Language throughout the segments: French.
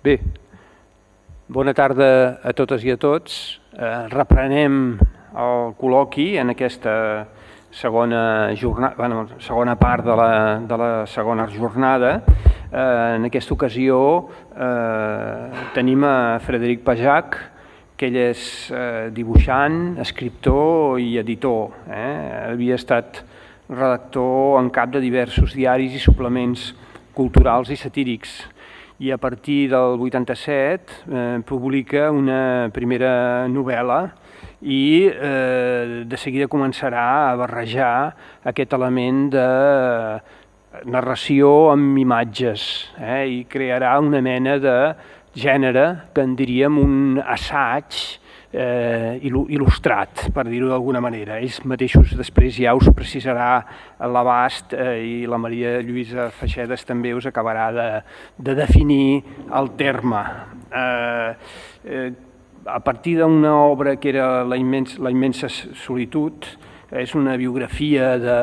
Bé, bona tarda a totes i a tots. Reprenem el col·loqui en aquesta segona part de la segona jornada. En aquesta ocasió tenim a Frederic Pajac, que ell és dibuixant, escriptor i editor. Havia estat redactor en cap de diversos diaris i suplements culturals i satírics. I a partir del 87 publica una primera novel·la i de seguida començarà a barrejar aquest element de narració amb imatges i crearà una mena de gènere que en diríem un assaig il·lustrat, per dir-ho d'alguna manera. Ells mateixos després ja us precisarà l'abast i la Maria Lluïsa Feixedes també us acabarà de definir el terme. A partir d'una obra que era La immensa solitud, és una biografia de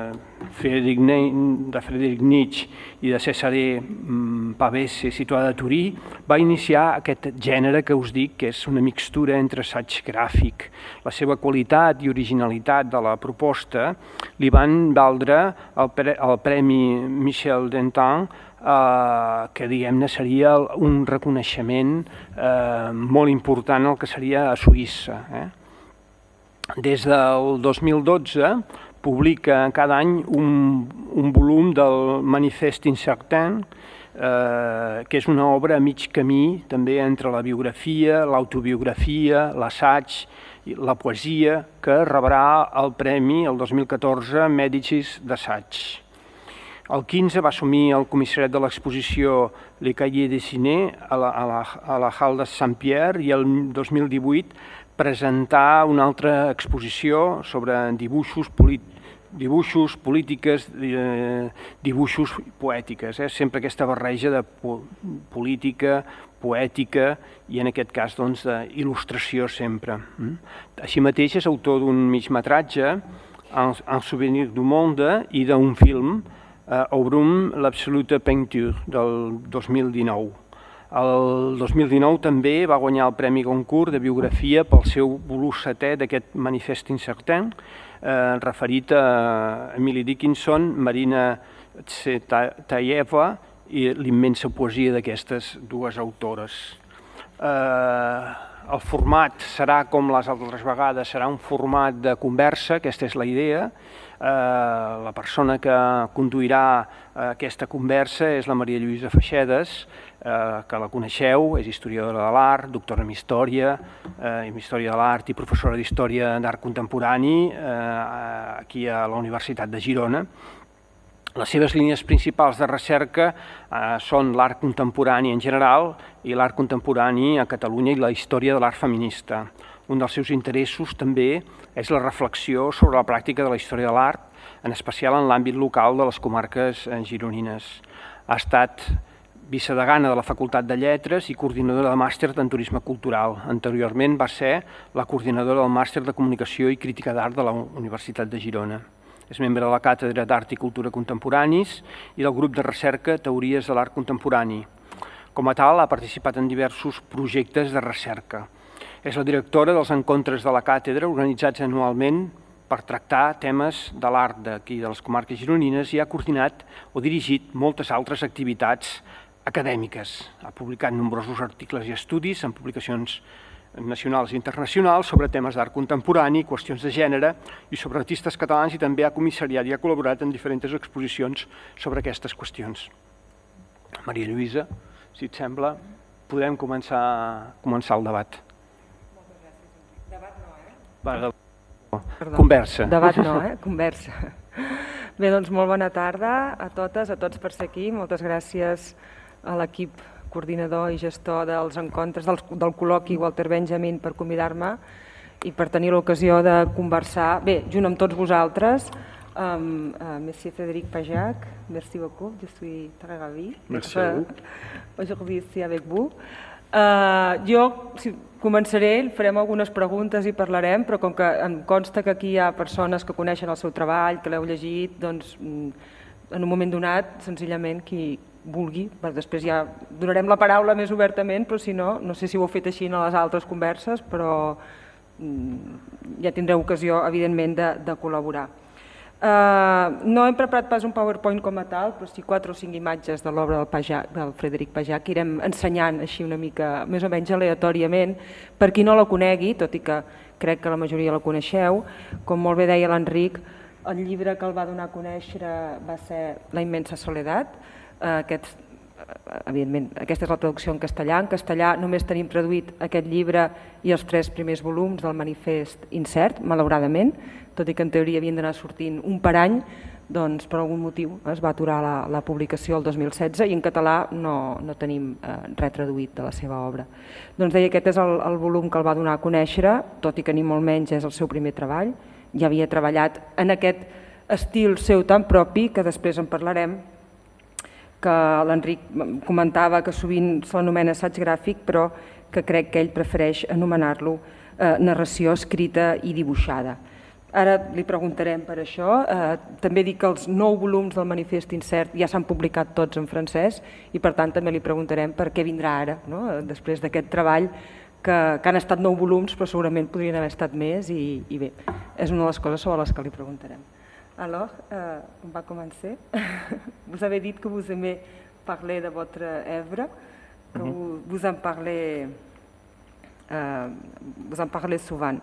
Friedrich Nietzsche i de Cesare Pavese, situada a Turí, va iniciar aquest gènere que us dic, que és una mixtura entre assaig gràfic. La seva qualitat i originalitat de la proposta li van valdre el Premi Michel Danton, que diguem-ne seria un reconeixement molt important al que seria a Suïssa. Des del 2012 publica cada any un volum del Manifest incertain, que és una obra a mig camí també entre la biografia, l'autobiografia, l'assaig, la poesia, que rebrà el premi el 2014 Mèdicis d'assaig. El 15 va assumir el comissariat de l'exposició Les Cahiers dessinés a la Halle de Saint-Pierre i el 2018 presentar una altra exposició sobre dibuixos, polítiques, dibuixos poètiques. Sempre aquesta barreja de política, poètica i en aquest cas d'il·lustració sempre. Així mateix és autor d'un migmetratge, Un souvenir du monde, i d'un film, Obrum l'absolute peinture, del 2019. El 2019 també va guanyar el Premi Goncourt de biografia pel seu volum 7è d'aquest Manifest incertain, referit a Emily Dickinson, Marina Tsvetaeva i l'immensa poesia d'aquestes dues autores. El format serà, com les altres vegades, serà un format de conversa, aquesta és la idea. La persona que conduirà aquesta conversa és la Maria Lluïsa Feixedes, que la coneixeu, és historiadora de l'art, doctora en Història de l'Art i professora d'Història d'Art Contemporani aquí a la Universitat de Girona. Les seves línies principals de recerca són l'art contemporani en general i l'art contemporani a Catalunya i la història de l'art feminista. Un dels seus interessos també és la reflexió sobre la pràctica de la història de l'art, en especial en l'àmbit local de les comarques gironines. Ha estat vicedegana de la Facultat de Lletres i coordinadora de màster en turisme cultural. Anteriorment va ser la coordinadora del màster de comunicació i crítica d'art de la Universitat de Girona. És membre de la Càtedra d'Art i Cultura Contemporanis i del grup de recerca Teories de l'Art Contemporani. Com a tal, ha participat en diversos projectes de recerca. És la directora dels encontres de la càtedra organitzats anualment per tractar temes de l'art d'aquí de les comarques gironines i ha coordinat o dirigit moltes altres activitats acadèmiques. Ha publicat nombrosos articles i estudis en publicacions nacionals i internacionals sobre temes d'art contemporani, qüestions de gènere i sobre artistes catalans, i també ha comissariat i ha col·laborat en diferents exposicions sobre aquestes qüestions. Maria Lluïsa, si et sembla, podem començar el debat. Moltes gràcies. Debat no, Conversa. Debat no, conversa. Bé, doncs molt bona tarda a totes, a tots per ser aquí. Moltes gràcies a l'equip coordinador i gestor dels encontres, del col·loqui Walter Benjamin, per convidar-me i per tenir l'ocasió de conversar, bé, junt amb tots vosaltres, amb Monsieur Frédéric Pajac. Merci beaucoup, je suis très ravie aujourd'hui ici avec vous. Jo començaré, farem algunes preguntes i parlarem, però com que em consta que aquí hi ha persones que coneixen el seu treball, que l'heu llegit, doncs en un moment donat, senzillament, qui vulgui, després ja donarem la paraula més obertament, però si no, no sé si ho heu fet així en les altres converses, però ja tindreu ocasió, evidentment, de col·laborar. No hem preparat pas un PowerPoint com a tal, però sí 4 o 5 imatges de l'obra del Frederic Pajac que irem ensenyant així una mica, més o menys aleatòriament, per qui no la conegui, tot i que crec que la majoria la coneixeu. Com molt bé deia l'Enric, el llibre que el va donar a conèixer va ser La immensa soledat. Evidentment, aquesta és la traducció en castellà. En castellà només tenim traduït aquest llibre i els 3 primers volums del manifest incert, malauradament, tot i que en teoria havien d'anar sortint un per any, doncs per algun motiu es va aturar la publicació el 2016 i en català no tenim res traduït de la seva obra. Doncs deia, aquest és el volum que el va donar a conèixer, tot i que ni molt menys és el seu primer treball. Ja havia treballat en aquest estil seu tan propi, que després en parlarem, que l'Enric comentava que sovint se l'anomena assaig gràfic, però que crec que ell prefereix anomenar-lo narració escrita i dibuixada. Ara li preguntarem per això. També dic que els 9 volums del Manifest Incert ja s'han publicat tots en francès i per tant també li preguntarem per què vindrà ara, després d'aquest treball, que han estat 9 volums però segurament podrien haver estat més i bé, és una de les coses sobre les que li preguntarem. Alors, on va commencer. Vous avez dit que vous aimez parler de votre œuvre, que vous en parlez souvent.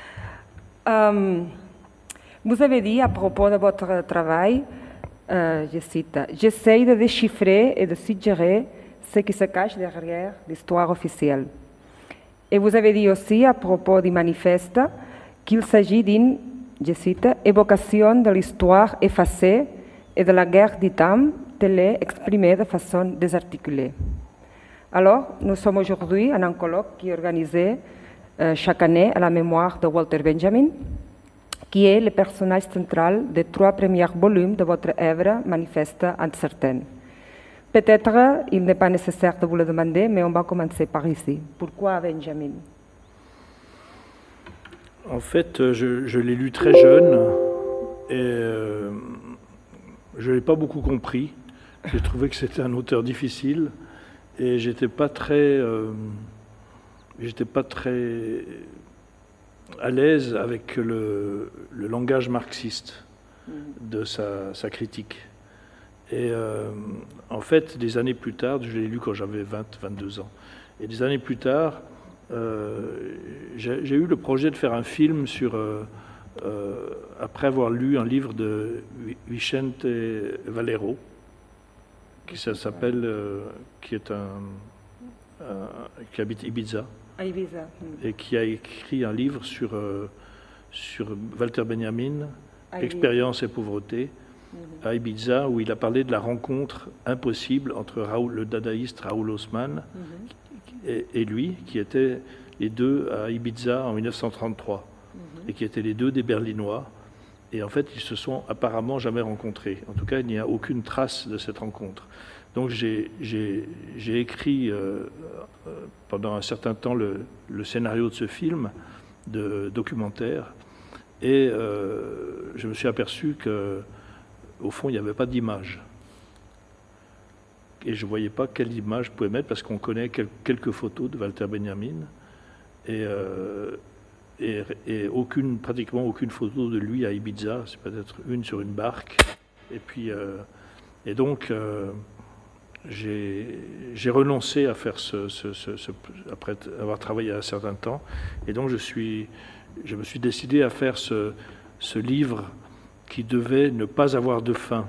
Vous avez dit à propos de votre travail, je cite, « J'essaye de déchiffrer et de suggérer ce qui se cache derrière l'histoire officielle. » Et vous avez dit aussi à propos du manifeste qu'il s'agit d'une, je cite, « évocation de l'histoire effacée et de la guerre du temps telle est exprimée de façon désarticulée. » Alors, nous sommes aujourd'hui en un colloque qui est organisé chaque année à la mémoire de Walter Benjamin, qui est le personnage central des 3 premiers volumes de votre œuvre Manifeste Incertain. Peut-être il n'est pas nécessaire de vous le demander, mais on va commencer par ici. Pourquoi Benjamin? En fait, je l'ai lu très jeune et je ne l'ai pas beaucoup compris. J'ai trouvé que c'était un auteur difficile et j'étais pas très à l'aise avec le langage marxiste de sa critique. Et en fait, des années plus tard, je l'ai lu quand j'avais 22 ans, et des années plus tard, j'ai eu le projet de faire un film sur, après avoir lu un livre de Vicente Valero, qui s'appelle, qui habite Ibiza, et qui a écrit un livre sur Walter Benjamin, Expérience et pauvreté, à Ibiza, où il a parlé de la rencontre impossible entre le dadaïste Raoul Haussmann et lui, qui étaient les deux à Ibiza en 1933, et qui étaient les deux des Berlinois. Et en fait, ils se sont apparemment jamais rencontrés. En tout cas, il n'y a aucune trace de cette rencontre. Donc j'ai écrit pendant un certain temps le scénario de ce film, de documentaire, et je me suis aperçu qu'au fond, il n'y avait pas d'image. Et je ne voyais pas quelle image je pouvais mettre, parce qu'on connaît quelques photos de Walter Benjamin, et pratiquement aucune photo de lui à Ibiza, c'est peut-être une sur une barque. Et donc, j'ai renoncé à faire après avoir travaillé un certain temps, et donc je me suis décidé à faire ce livre qui devait ne pas avoir de fin,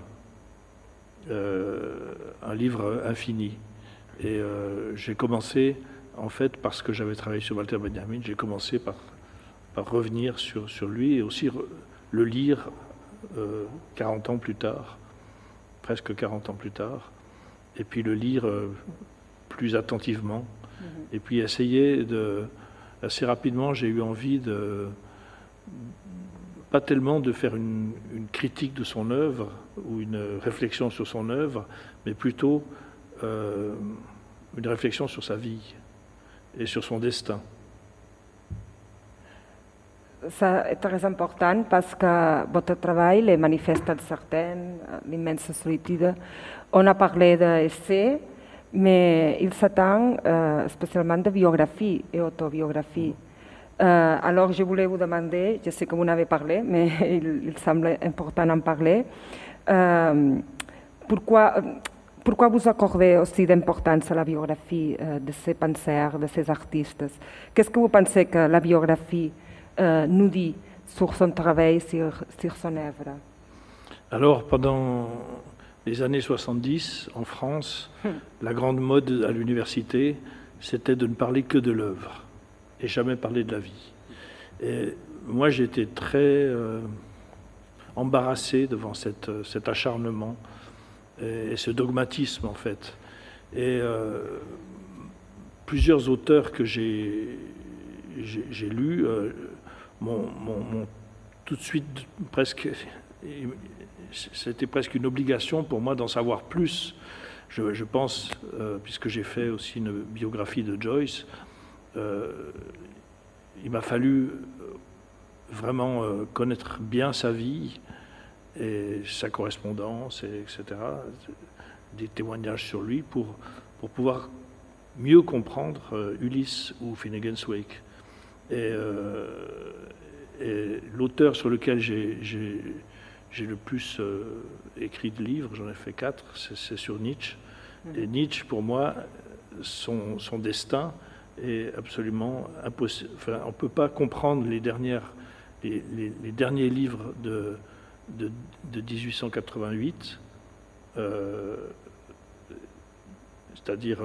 un livre infini. Et j'ai commencé, en fait, parce que j'avais travaillé sur Walter Benjamin, j'ai commencé par revenir sur lui et aussi le lire 40 ans plus tard, presque 40 ans plus tard, et puis le lire plus attentivement, et puis essayer assez rapidement, j'ai eu envie pas tellement de faire une critique de son œuvre ou une réflexion sur son œuvre, mais plutôt une réflexion sur sa vie et sur son destin. C'est très important parce que votre travail, les manifestes incertains, l'immense solitude, on a parlé d'essais, mais il s'attend spécialement de biographie et autobiographie. Alors je voulais vous demander, je sais que vous en avez parlé, mais il semble important d'en parler, pourquoi vous accordez aussi d'importance à la biographie de ces penseurs, de ces artistes? Qu'est-ce que vous pensez que la biographie nous dit sur son travail, sur son œuvre? Alors, pendant les années 70, en France, la grande mode à l'université, c'était de ne parler que de l'œuvre et jamais parler de la vie. Et moi, j'étais très embarrassé devant cet acharnement et ce dogmatisme, en fait. Et plusieurs auteurs que j'ai lus m'ont tout de suite presque... C'était presque une obligation pour moi d'en savoir plus. Je pense, puisque j'ai fait aussi une biographie de Joyce, il m'a fallu vraiment connaître bien sa vie et sa correspondance, etc., des témoignages sur lui pour pouvoir mieux comprendre Ulysse ou Finnegan's Wake. Et l'auteur sur lequel j'ai le plus écrit de livres, j'en ai fait 4, c'est sur Nietzsche. Et Nietzsche, pour moi, son destin est absolument impossible. Enfin, on ne peut pas comprendre les derniers livres de 1888, c'est-à-dire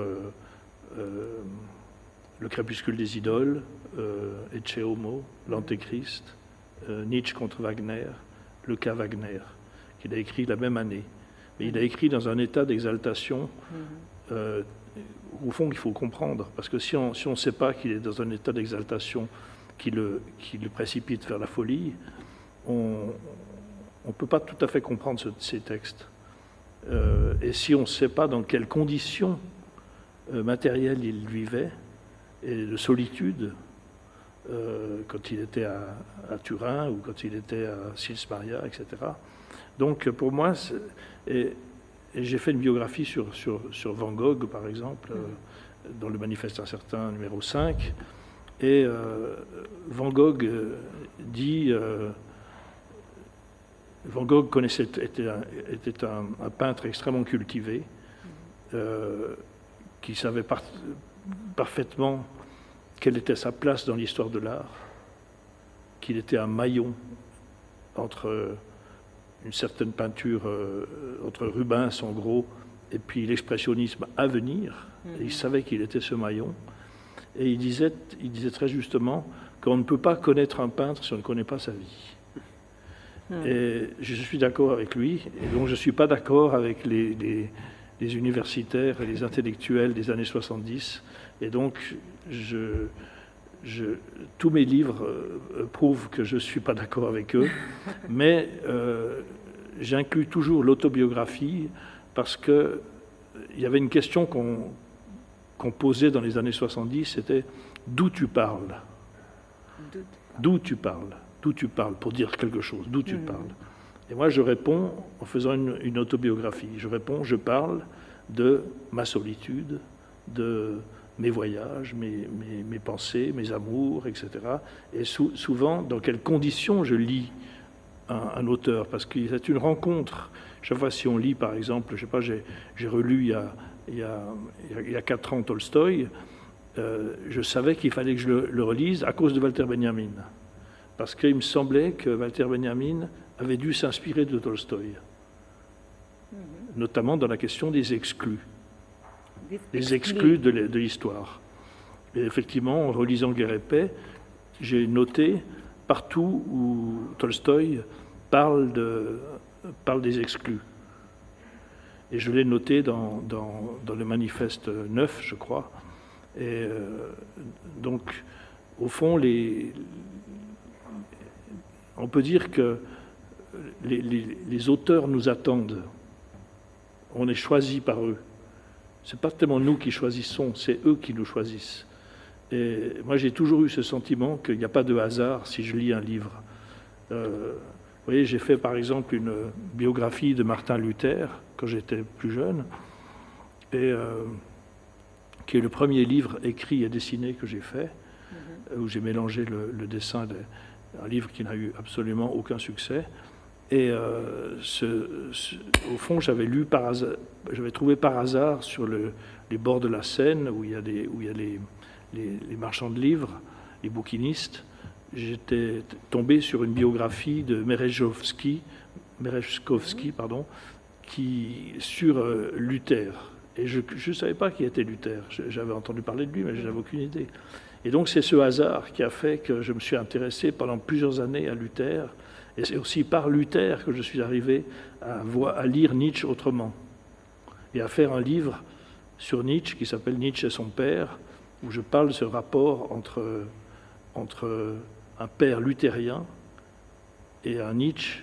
Le crépuscule des idoles, Ecce Homo, l'Antéchrist, Nietzsche contre Wagner, le cas Wagner, qu'il a écrit la même année. Mais il a écrit dans un état d'exaltation, au fond, qu'il faut comprendre. Parce que si on ne sait pas qu'il est dans un état d'exaltation qui le précipite vers la folie, on ne peut pas tout à fait comprendre ces textes. Et si on ne sait pas dans quelles conditions matérielles il vivait, et de solitude, quand il était à Turin ou quand il était à Sils Maria, etc. Donc pour moi, et j'ai fait une biographie sur Van Gogh, par exemple, dans le Manifeste incertain numéro 5, et Van Gogh dit... Van Gogh était un peintre extrêmement cultivé, qui savait parfaitement quelle était sa place dans l'histoire de l'art, qu'il était un maillon entre une certaine peinture, entre Rubens en gros, et puis l'expressionnisme à venir. Et il savait qu'il était ce maillon. Et il disait très justement qu'on ne peut pas connaître un peintre si on ne connaît pas sa vie. Et je suis d'accord avec lui, et donc je ne suis pas d'accord avec les universitaires et les intellectuels des années 70. Et donc, tous mes livres prouvent que je ne suis pas d'accord avec eux, mais j'inclus toujours l'autobiographie parce qu'il y avait une question qu'on posait dans les années 70, c'était d'où tu parles. D'où tu parles. D'où tu parles, pour dire quelque chose, d'où tu parles. Et moi, je réponds en faisant une autobiographie. Je réponds, je parle de ma solitude, de mes voyages, mes pensées, mes amours, etc. Et souvent, dans quelles conditions je lis un auteur, parce que c'est une rencontre. Chaque fois, si on lit, par exemple, je sais pas, j'ai relu il y a 4 ans Tolstoï, je savais qu'il fallait que je le relise à cause de Walter Benjamin. Parce qu'il me semblait que Walter Benjamin avait dû s'inspirer de Tolstoï, notamment dans la question des exclus, les exclus de l'histoire. Et effectivement, en relisant Guerre et paix, j'ai noté partout où Tolstoï parle des exclus. Et je l'ai noté dans le manifeste 9, je crois. Et donc, au fond, on peut dire que les auteurs nous attendent. On est choisis par eux. Ce n'est pas tellement nous qui choisissons, c'est eux qui nous choisissent. Et moi, j'ai toujours eu ce sentiment qu'il n'y a pas de hasard si je lis un livre. voyez, j'ai fait par exemple une biographie de Martin Luther quand j'étais plus jeune, et qui est le premier livre écrit et dessiné que j'ai fait, où j'ai mélangé le dessin d'un livre qui n'a eu absolument aucun succès. Et au fond, j'avais trouvé par hasard sur les bords de la Seine, où il y a les marchands de livres, les bouquinistes, j'étais tombé sur une biographie de Merejkovski, sur Luther. Et je ne savais pas qui était Luther. J'avais entendu parler de lui, mais je n'avais aucune idée. Et donc c'est ce hasard qui a fait que je me suis intéressé pendant plusieurs années à Luther. Et c'est aussi par Luther que je suis arrivé à lire Nietzsche autrement. Et à faire un livre sur Nietzsche qui s'appelle Nietzsche et son père, où je parle de ce rapport entre un père luthérien et un Nietzsche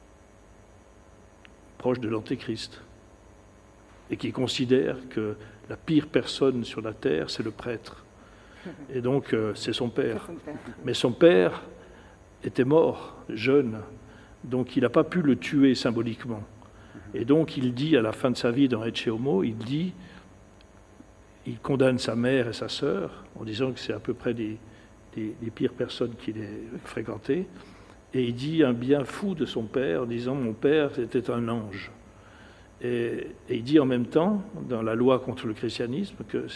proche de l'Antéchrist, et qui considère que la pire personne sur la terre, c'est le prêtre. Et donc, c'est son père. Mais son père était mort, jeune, donc il n'a pas pu le tuer symboliquement. Et donc, il dit à la fin de sa vie dans Ecce Homo, il condamne sa mère et sa sœur, en disant que c'est à peu près les pires personnes qu'il ait fréquentées, et il dit un bien fou de son père, en disant « mon père était un ange ». Et il dit en même temps, dans la loi contre le christianisme, que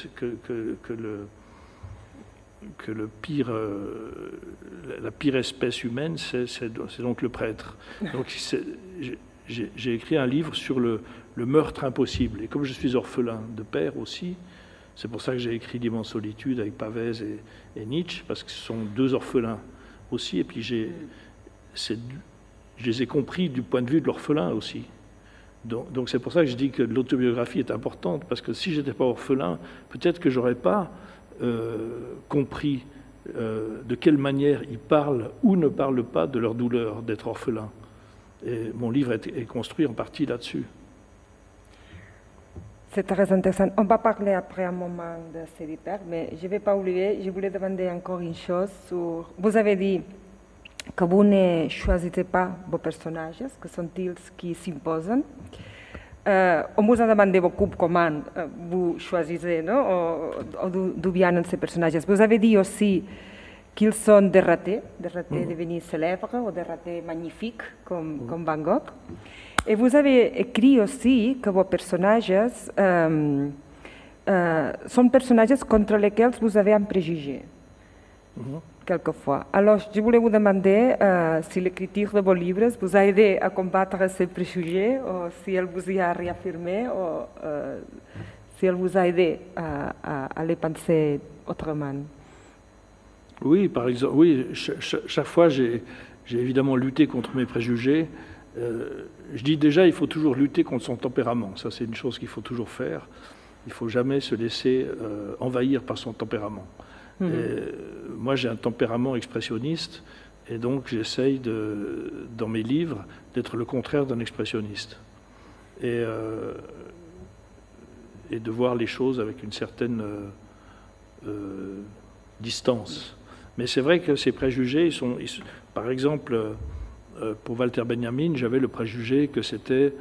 la pire espèce humaine, c'est donc le prêtre. Donc j'ai écrit un livre sur le meurtre impossible. Et comme je suis orphelin de père aussi, c'est pour ça que j'ai écrit L'immense solitude avec Pavese et Nietzsche, parce que ce sont deux orphelins aussi. Et puis je les ai compris du point de vue de l'orphelin aussi. Donc c'est pour ça que je dis que l'autobiographie est importante, parce que si je n'étais pas orphelin, peut-être que je n'aurais pas compris de quelle manière ils parlent ou ne parlent pas de leur douleur d'être orphelin. Et mon livre est construit en partie là-dessus. C'est très intéressant. On va parler après un moment de Cédipère, mais je ne vais pas oublier, je voulais demander encore une chose. Vous avez dit que vous ne choisissez pas vos personnages, que sont-ils qui s'imposent. On vous a demandé beaucoup comment vous choisissez, non? D'où viennent ces personnages. Vous avez dit aussi qu'ils sont des ratés devenus célèbres ou des ratés magnifiques comme Van Gogh. Et vous avez écrit aussi que vos personnages sont personnages contre lesquels vous avez un préjugé, quelquefois. Alors, je voulais vous demander si l'écriture de vos livres vous a aidé à combattre ces préjugés, ou si elle vous y a réaffirmé, ou si elle vous a aidé à les penser autrement. Oui, par exemple, oui, chaque fois j'ai évidemment lutté contre mes préjugés. Je dis déjà, il faut toujours lutter contre son tempérament. Ça, c'est une chose qu'il faut toujours faire. Il ne faut jamais se laisser envahir par son tempérament. Moi, j'ai un tempérament expressionniste, et donc j'essaye, dans mes livres, d'être le contraire d'un expressionniste. Et de voir les choses avec une certaine distance. Mais c'est vrai que ces préjugés, par exemple, pour Walter Benjamin, j'avais le préjugé que c'était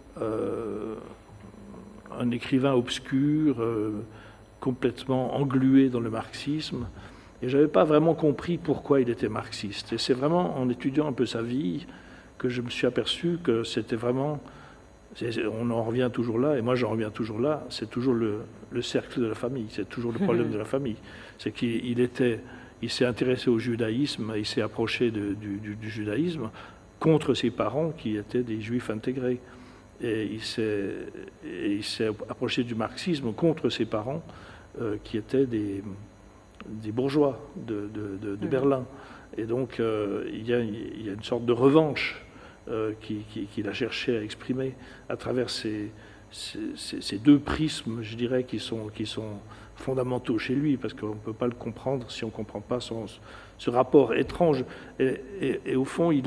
un écrivain obscur, complètement englué dans le marxisme, et je n'avais pas vraiment compris pourquoi il était marxiste. Et c'est vraiment en étudiant un peu sa vie que je me suis aperçu que c'était vraiment... On en revient toujours là, et moi j'en reviens toujours là, c'est toujours le cercle de la famille, c'est toujours le problème de la famille. C'est qu'il s'est intéressé au judaïsme, il s'est approché du judaïsme contre ses parents qui étaient des juifs intégrés. Et il s'est approché du marxisme contre ses parents qui étaient des bourgeois de Berlin. Et donc il y a une sorte de revanche qu'il a cherché à exprimer à travers ces deux prismes, je dirais, qui sont fondamentaux chez lui, parce qu'on ne peut pas le comprendre si on ne comprend pas ce rapport étrange. Et au fond,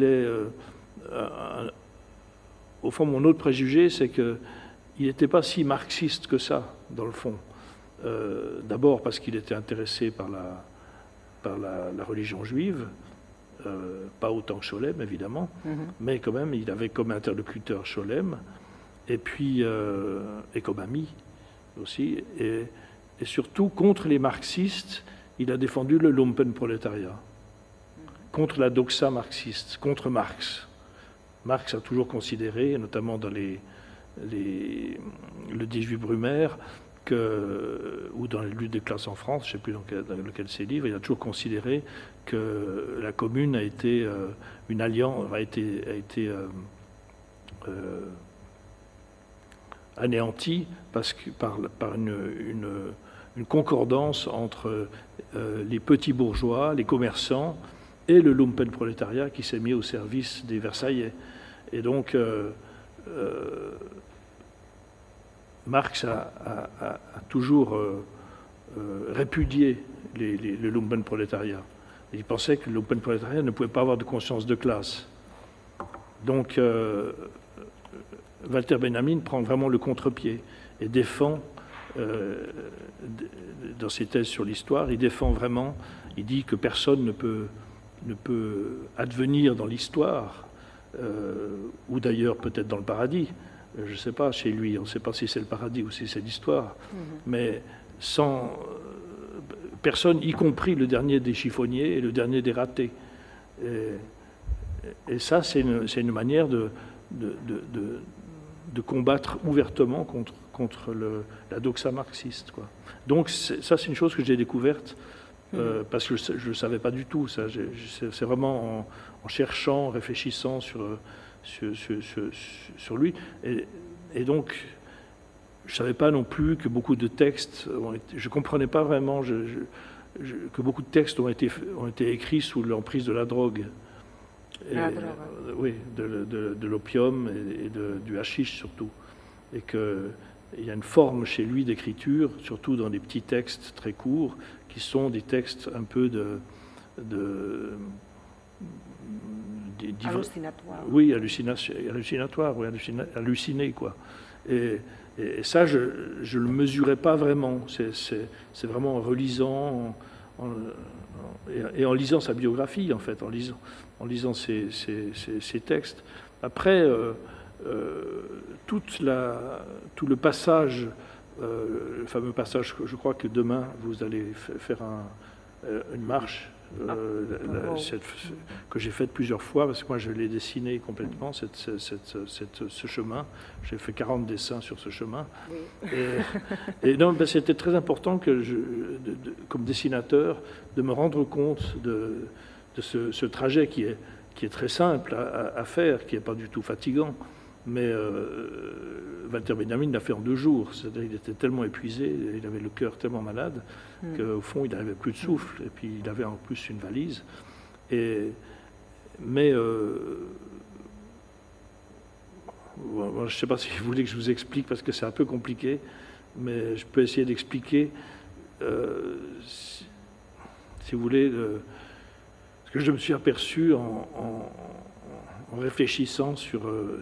au fond, mon autre préjugé, c'est qu'il n'était pas si marxiste que ça, dans le fond. D'abord parce qu'il était intéressé par la religion juive, pas autant que Scholem, évidemment, mais quand même, il avait comme interlocuteur Scholem, et puis, et comme ami aussi, et surtout, contre les marxistes, il a défendu le lumpenprolétariat, contre la doxa marxiste, contre Marx. Marx a toujours considéré, notamment dans le 18 Brumaire, ou dans les luttes des classes en France, je ne sais plus dans lequel c'est livre, il a toujours considéré que la commune a été une alliance, a été anéantie par une concordance entre les petits bourgeois, les commerçants, et le lumpenprolétariat qui s'est mis au service des Versaillais. Et donc, Marx a toujours répudié le lumpenprolétariat. Il pensait que le lumpenprolétariat ne pouvait pas avoir de conscience de classe. Donc, Walter Benjamin prend vraiment le contre-pied et défend, dans ses thèses sur l'histoire, il défend vraiment, il dit que personne ne peut advenir dans l'histoire, ou d'ailleurs peut-être dans le paradis, je ne sais pas, chez lui, on ne sait pas si c'est le paradis ou si c'est l'histoire, mais sans personne, y compris le dernier des chiffonniers et le dernier des ratés. Et ça, c'est une manière de combattre ouvertement contre la doxa marxiste, quoi. Donc ça, c'est une chose que j'ai découverte, parce que je ne le savais pas du tout. C'est vraiment en cherchant, en réfléchissant sur lui. Et donc, je ne savais pas non plus que beaucoup de textes, je ne comprenais pas vraiment que beaucoup de textes ont été écrits sous l'emprise de la drogue. Oui, de l'opium et du hashish surtout. Et qu'il y a une forme chez lui d'écriture, surtout dans des petits textes très courts, qui sont des textes un peu hallucinatoire. Oui, hallucinatoire, oui, halluciné, quoi. Et ça, je ne le mesurais pas vraiment. C'est vraiment en relisant, et en lisant sa biographie, en fait, en lisant ses textes. Après, tout le passage, le fameux passage, je crois que demain, vous allez faire une marche, que j'ai faite plusieurs fois, parce que moi je l'ai dessiné complètement, ce chemin. J'ai fait 40 dessins sur ce chemin. Oui. Et donc, c'était très important que comme dessinateur, de me rendre compte de ce trajet qui est très simple à faire, qui n'est pas du tout fatigant. Mais Walter Benjamin l'a fait en 2 jours. C'est-à-dire qu'il était tellement épuisé, il avait le cœur tellement malade, qu'au fond, il n'avait plus de souffle. Et puis, il avait en plus une valise. Mais je ne sais pas si vous voulez que je vous explique, parce que c'est un peu compliqué, mais je peux essayer d'expliquer, si vous voulez, ce que je me suis aperçu en réfléchissant sur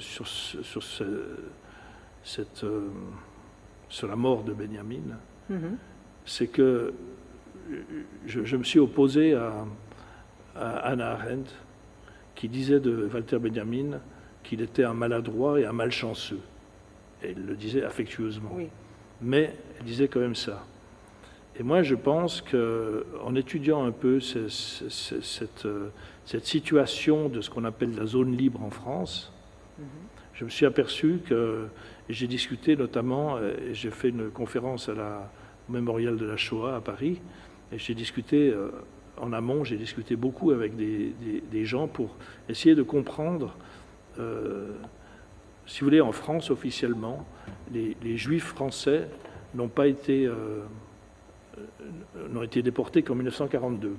la mort de Benjamin, c'est que je me suis opposé à Hannah Arendt, qui disait de Walter Benjamin qu'il était un maladroit et un malchanceux. Et elle le disait affectueusement. Oui. Mais elle disait quand même ça. Et moi, je pense qu'en étudiant un peu cette situation de ce qu'on appelle la zone libre en France, je me suis aperçu que, j'ai discuté notamment, j'ai fait une conférence au Mémorial de la Shoah à Paris, et j'ai discuté, en amont, j'ai discuté beaucoup avec des gens pour essayer de comprendre, si vous voulez, en France, officiellement, les Juifs français n'ont été déportés qu'en 1942.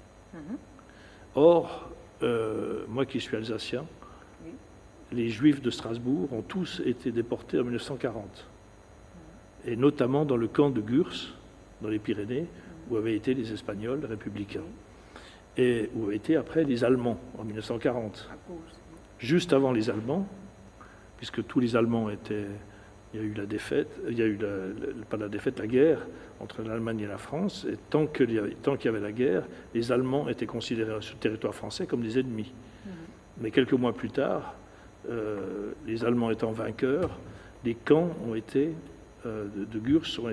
Or, moi qui suis alsacien, les Juifs de Strasbourg ont tous été déportés en 1940. Et notamment dans le camp de Gurs, dans les Pyrénées, où avaient été les Espagnols républicains. Et où avaient été après les Allemands, en 1940. Juste avant les Allemands, puisque tous les Allemands étaient... il y a eu la défaite, il y a eu pas la défaite, la guerre entre l'Allemagne et la France. Et tant qu'il y avait la guerre, les Allemands étaient considérés sur le territoire français comme des ennemis. Mais quelques mois plus tard, les Allemands étant vainqueurs, les camps ont été, de Gurs ont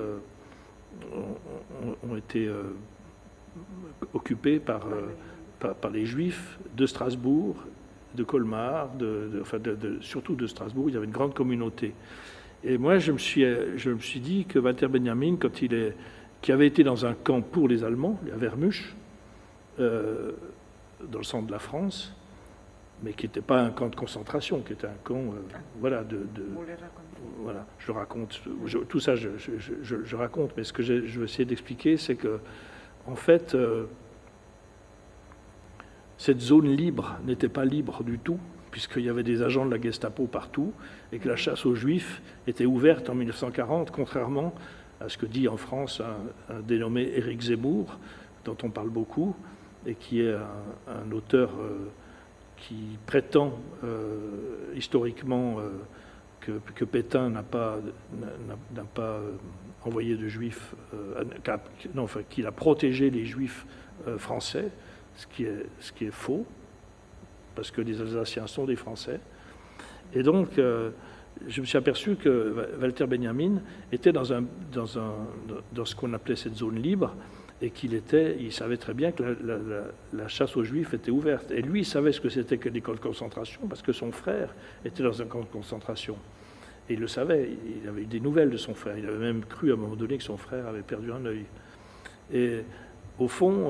été occupés par les Juifs de Strasbourg, de Colmar, surtout de Strasbourg. Il y avait une grande communauté. Et moi, je me suis dit que Walter Benjamin, qui avait été dans un camp pour les Allemands, à Vermusch, dans le centre de la France, mais qui n'était pas un camp de concentration, qui était un camp, voilà, voilà, je raconte, tout ça, je raconte, mais ce que je veux essayer d'expliquer, c'est que, en fait, cette zone libre n'était pas libre du tout, puisqu'il y avait des agents de la Gestapo partout, et que la chasse aux Juifs était ouverte en 1940, contrairement à ce que dit en France un dénommé Éric Zemmour, dont on parle beaucoup, et qui est un auteur qui prétend historiquement que Pétain n'a pas envoyé de Juifs, enfin, qu'il a protégé les Juifs français, ce qui est faux, parce que les Alsaciens sont des Français. Et donc, je me suis aperçu que Walter Benjamin était dans ce qu'on appelait cette zone libre, et il savait très bien que la chasse aux Juifs était ouverte. Et lui, il savait ce que c'était que les camps de concentration, parce que son frère était dans un camp de concentration. Et il le savait, il avait eu des nouvelles de son frère. Il avait même cru à un moment donné que son frère avait perdu un œil. Et au fond,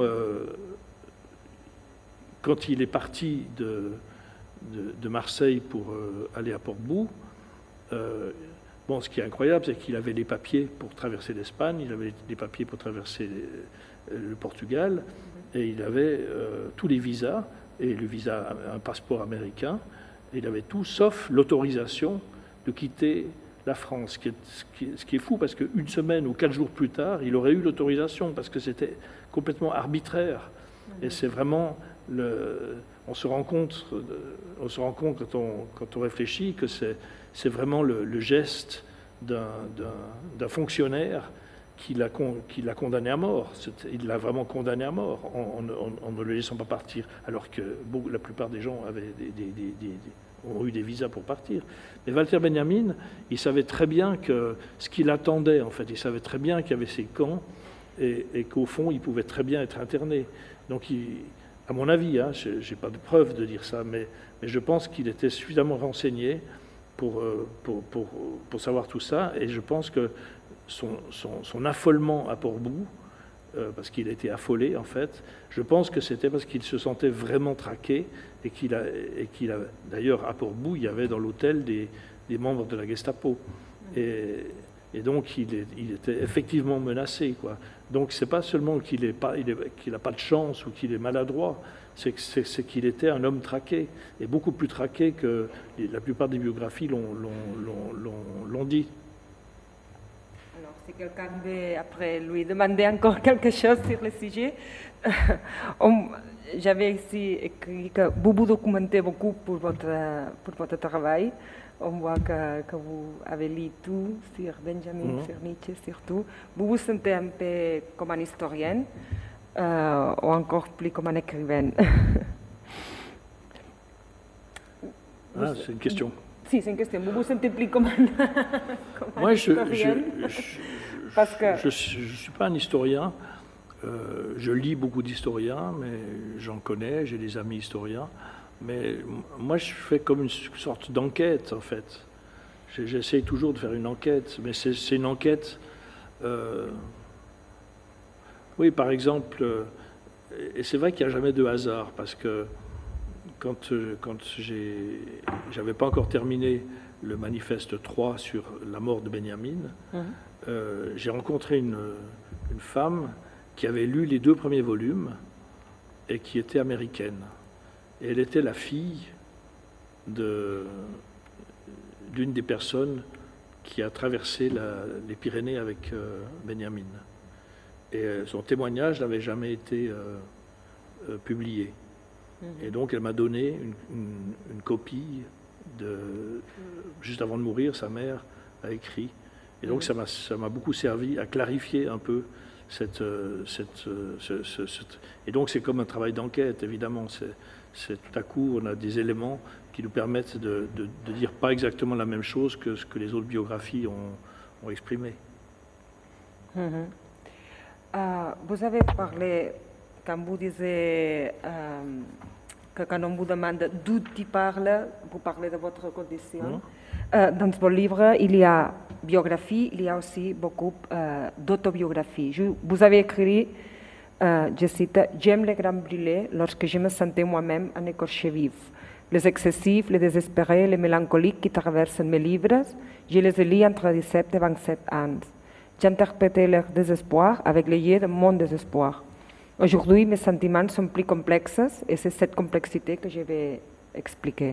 quand il est parti de Marseille pour aller à Portbou, bon, ce qui est incroyable, c'est qu'il avait les papiers pour traverser l'Espagne, il avait les papiers pour traverser le Portugal, et il avait tous les visas, et le visa, un passeport américain, et il avait tout, sauf l'autorisation de quitter la France, ce qui est fou, parce qu'une semaine ou 4 jours plus tard, il aurait eu l'autorisation, parce que c'était complètement arbitraire. Et c'est vraiment... on se rend compte quand on réfléchit que c'est vraiment le geste d'un fonctionnaire qui l'a condamné à mort. Il l'a vraiment condamné à mort en ne le laissant pas partir, alors que la plupart des gens ont eu des visas pour partir. Mais Walter Benjamin, il savait très bien que ce qu'il attendait, en fait, il savait très bien qu'il y avait ces camps et qu'au fond, il pouvait très bien être interné. Donc, à mon avis, hein, je n'ai pas de preuve de dire ça, mais je pense qu'il était suffisamment renseigné pour savoir tout ça, et je pense que son affolement à Portbou, parce qu'il a été affolé en fait, je pense que c'était parce qu'il se sentait vraiment traqué, et qu'il a d'ailleurs à Portbou, il y avait dans l'hôtel des membres de la Gestapo, et donc il était effectivement menacé, quoi. Donc c'est pas seulement qu'il n'a pas de chance ou qu'il est maladroit, c'est qu'il était un homme traqué, et beaucoup plus traqué que la plupart des biographies l'ont dit. Alors, si quelqu'un veut après lui demander encore quelque chose sur le sujet, j'avais ici écrit que vous vous documentez beaucoup pour votre travail. On voit que vous avez lu tout sur Benjamin, sur Nietzsche, surtout. Vous vous sentez un peu comme un historien ou encore plus comme un écrivain? C'est une question. Si, c'est une question. Vous vous sentez plus comme un historien? Parce que je ne suis pas un historien. Je lis beaucoup d'historiens, mais j'en connais, j'ai des amis historiens. Mais moi, je fais comme une sorte d'enquête, en fait. J'essaye toujours de faire une enquête, mais c'est une enquête... Oui, par exemple, et c'est vrai qu'il n'y a jamais de hasard, parce que quand j'avais pas encore terminé le manifeste 3 sur la mort de Benjamin, j'ai rencontré une femme qui avait lu les 2 premiers volumes et qui était américaine. Et elle était la fille d'une des personnes qui a traversé les Pyrénées avec Benjamin. Et son témoignage n'avait jamais été publié. Et donc elle m'a donné une copie. Juste avant de mourir, sa mère écrit. Et donc ça m'a beaucoup servi à clarifier un peu et donc c'est comme un travail d'enquête, évidemment. C'est tout à coup, on a des éléments qui nous permettent de dire pas exactement la même chose que ce que les autres biographies ont exprimé. Vous avez parlé, quand vous disiez que quand on vous demande d'où tu parles, vous parlez de votre condition. Dans votre livre, il y a biographie, il y a aussi beaucoup d'autobiographie. Vous avez écrit, je cite, « J'aime les grands brûlés lorsque je me sentais moi-même un écorché vif. Les excessifs, les désespérés, les mélancoliques qui traversent mes livres, je les ai lus entre 17 et 27 ans. J'interprétais leur désespoir avec les yeux de mon désespoir. Aujourd'hui, mes sentiments sont plus complexes et c'est cette complexité que je vais exprimer. »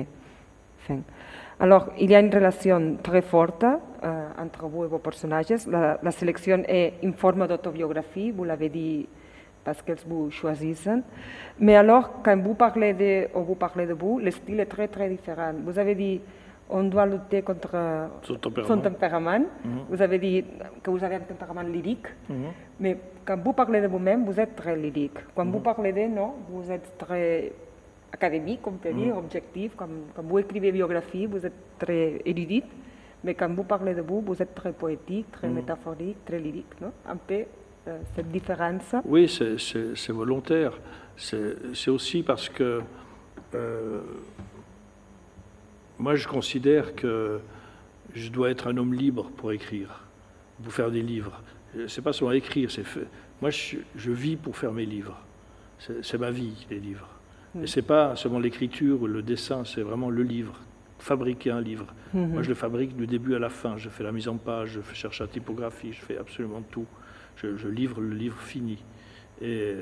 Enfin, alors, il y a une relation très forte entre vous et vos personnages. La sélection est une forme d'autobiographie, vous l'avez dit, parce qu'elles vous choisissent. Mais alors, quand vous parlez de vous, le style est très, très différent. Vous avez dit, on doit lutter contre son tempérament. Vous avez dit que vous avez un tempérament lyrique. Mais quand vous parlez de vous-même, vous êtes très lyrique. Quand vous parlez de non, vous êtes très académique, on peut dire, objectif. Quand vous écrivez biographie, vous êtes très érudite. Mais quand vous parlez de vous, vous êtes très poétique, très métaphorique, très lyrique. Non? Un peu cette différence. Oui, c'est volontaire. C'est aussi parce que moi, je considère que je dois être un homme libre pour écrire, pour faire des livres. C'est pas seulement écrire, moi, je vis pour faire mes livres. C'est ma vie, les livres. Et c'est pas seulement l'écriture ou le dessin, c'est vraiment le livre. Fabriquer un livre. Moi, je le fabrique du début à la fin. Je fais la mise en page, je cherche la typographie, je fais absolument tout. Je livre le livre fini. Et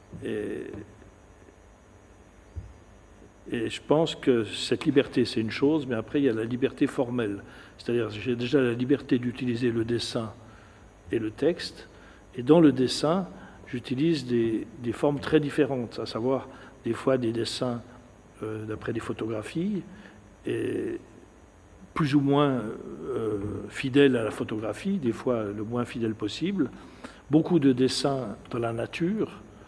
je pense que cette liberté, c'est une chose, mais après, il y a la liberté formelle. C'est-à-dire, j'ai déjà la liberté d'utiliser le dessin et le texte. Et dans le dessin, j'utilise des formes très différentes, à savoir des fois des dessins d'après des photographies, et plus ou moins fidèles à la photographie, des fois le moins fidèle possible. Beaucoup de dessins dans la nature.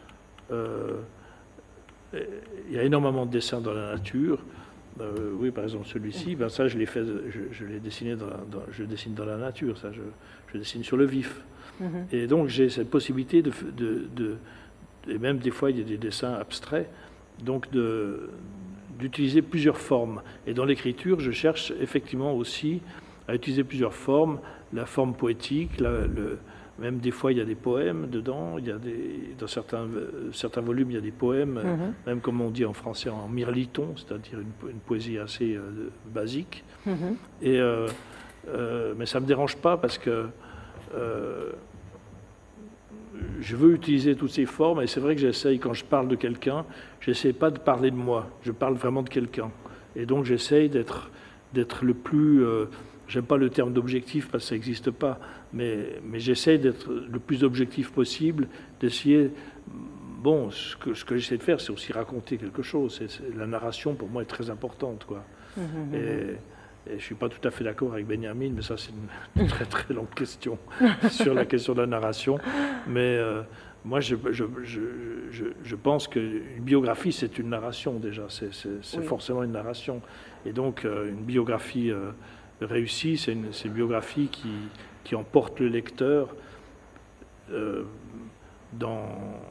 Il y a énormément de dessins dans la nature. Oui, par exemple celui-ci, ben ça je l'ai fait, je l'ai dessiné je dessine dans la nature, ça je dessine sur le vif. Et donc j'ai cette possibilité et même des fois il y a des dessins abstraits, donc d'utiliser plusieurs formes. Et dans l'écriture, je cherche effectivement aussi à utiliser plusieurs formes, la forme poétique, même des fois il y a des poèmes dedans, dans certains volumes il y a des poèmes, même comme on dit en français en mirliton, c'est-à-dire une poésie assez basique. Mais ça ne me dérange pas parce que je veux utiliser toutes ces formes, et c'est vrai que j'essaye, quand je parle de quelqu'un, j'essaie pas de parler de moi, je parle vraiment de quelqu'un. Et donc j'essaye d'être le plus... j'aime pas le terme d'objectif parce que ça n'existe pas, mais j'essaie d'être le plus objectif possible, d'essayer... Bon, ce que j'essaie de faire, c'est aussi raconter quelque chose. La narration, pour moi, est très importante, quoi. Et je ne suis pas tout à fait d'accord avec Benjamin, mais ça, c'est une très très longue question sur la question de la narration. Mais moi, je pense qu'une biographie, c'est une narration déjà. C'est forcément une narration. Et donc, une biographie réussie, c'est une biographie qui emporte le lecteur dans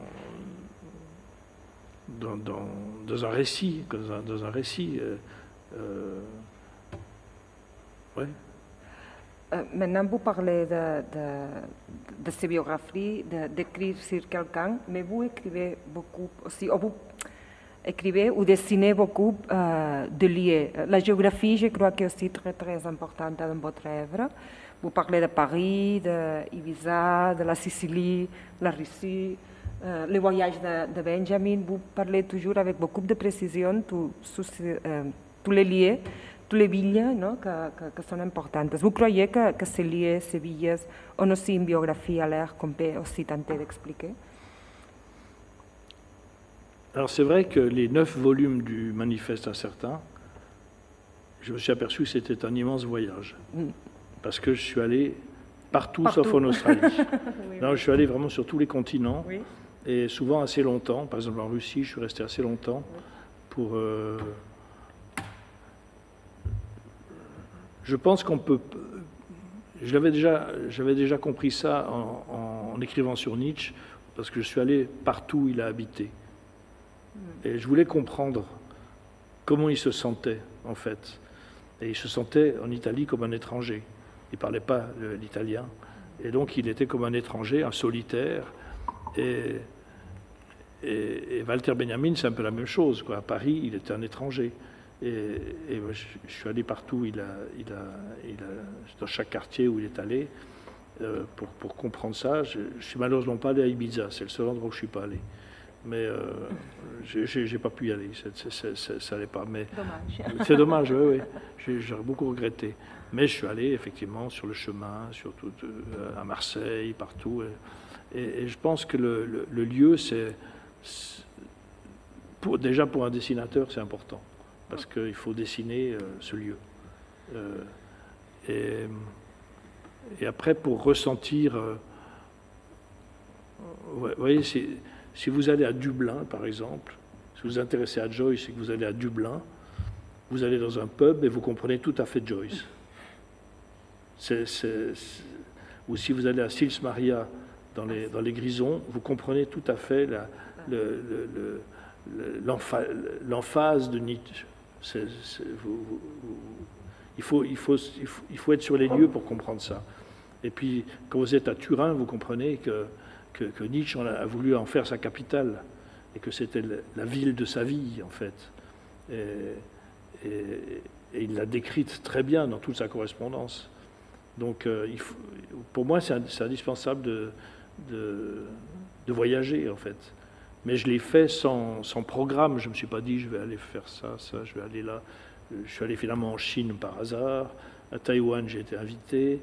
un récit. Dans un récit. Ouais. Maintenant, vous parlez de ces biographies, d'écrire sur quelqu'un, mais vous écrivez beaucoup aussi, ou vous écrivez ou dessinez beaucoup de lieux. La géographie, je crois que est aussi très, très importante dans votre œuvre. Vous parlez de Paris, d'Ibiza, de la Sicile, la Russie, les voyages de Benjamin. Vous parlez toujours avec beaucoup de précision tous les lieux, toutes les villes, no, que sont importantes. Vous croyez que ces lieux, ces villes, ont aussi une biographie à l'air qu'on peut aussi tenter d'expliquer? Alors c'est vrai que les 9 volumes du Manifeste incertain, je me suis aperçu que c'était un immense voyage. Parce que je suis allé partout. Sauf en Australie. Oui, non, je suis allé vraiment sur tous les continents, oui. Et souvent assez longtemps. Par exemple, en Russie, je suis resté assez longtemps pour... Je pense qu'on peut... J'avais déjà compris ça en écrivant sur Nietzsche, parce que je suis allé partout où il a habité. Et je voulais comprendre comment il se sentait, en fait. Et il se sentait en Italie comme un étranger. Il ne parlait pas l'italien. Et donc, il était comme un étranger, un solitaire. Et Walter Benjamin, c'est un peu la même chose, quoi. À Paris, il était un étranger. Et je suis allé partout. Dans chaque quartier où il est allé, pour comprendre ça. Je ne suis malheureusement pas allé à Ibiza. C'est le seul endroit où je ne suis pas allé. Mais je n'ai pas pu y aller, ça n'allait pas. Mais c'est dommage, oui. J'aurais beaucoup regretté. Mais je suis allé effectivement sur le chemin, surtout à Marseille, partout. Et je pense que le lieu, déjà pour un dessinateur, c'est important. Parce qu'il faut dessiner ce lieu. Et après, pour ressentir... vous voyez, si vous allez à Dublin, par exemple, si vous vous intéressez à Joyce et que vous allez à Dublin, vous allez dans un pub et vous comprenez tout à fait Joyce. Ou si vous allez à Sils Maria, dans les Grisons, vous comprenez tout à fait l'emphase de Nietzsche. Il faut être sur les lieux pour comprendre ça. Et puis, quand vous êtes à Turin, vous comprenez que Nietzsche a voulu en faire sa capitale et que c'était la ville de sa vie, en fait. Et il l'a décrite très bien dans toute sa correspondance. Donc, pour moi, c'est indispensable de voyager, en fait. Mais je l'ai fait sans programme. Je ne me suis pas dit, je vais aller faire ça, je vais aller là. Je suis allé finalement en Chine par hasard. À Taïwan, j'ai été invité.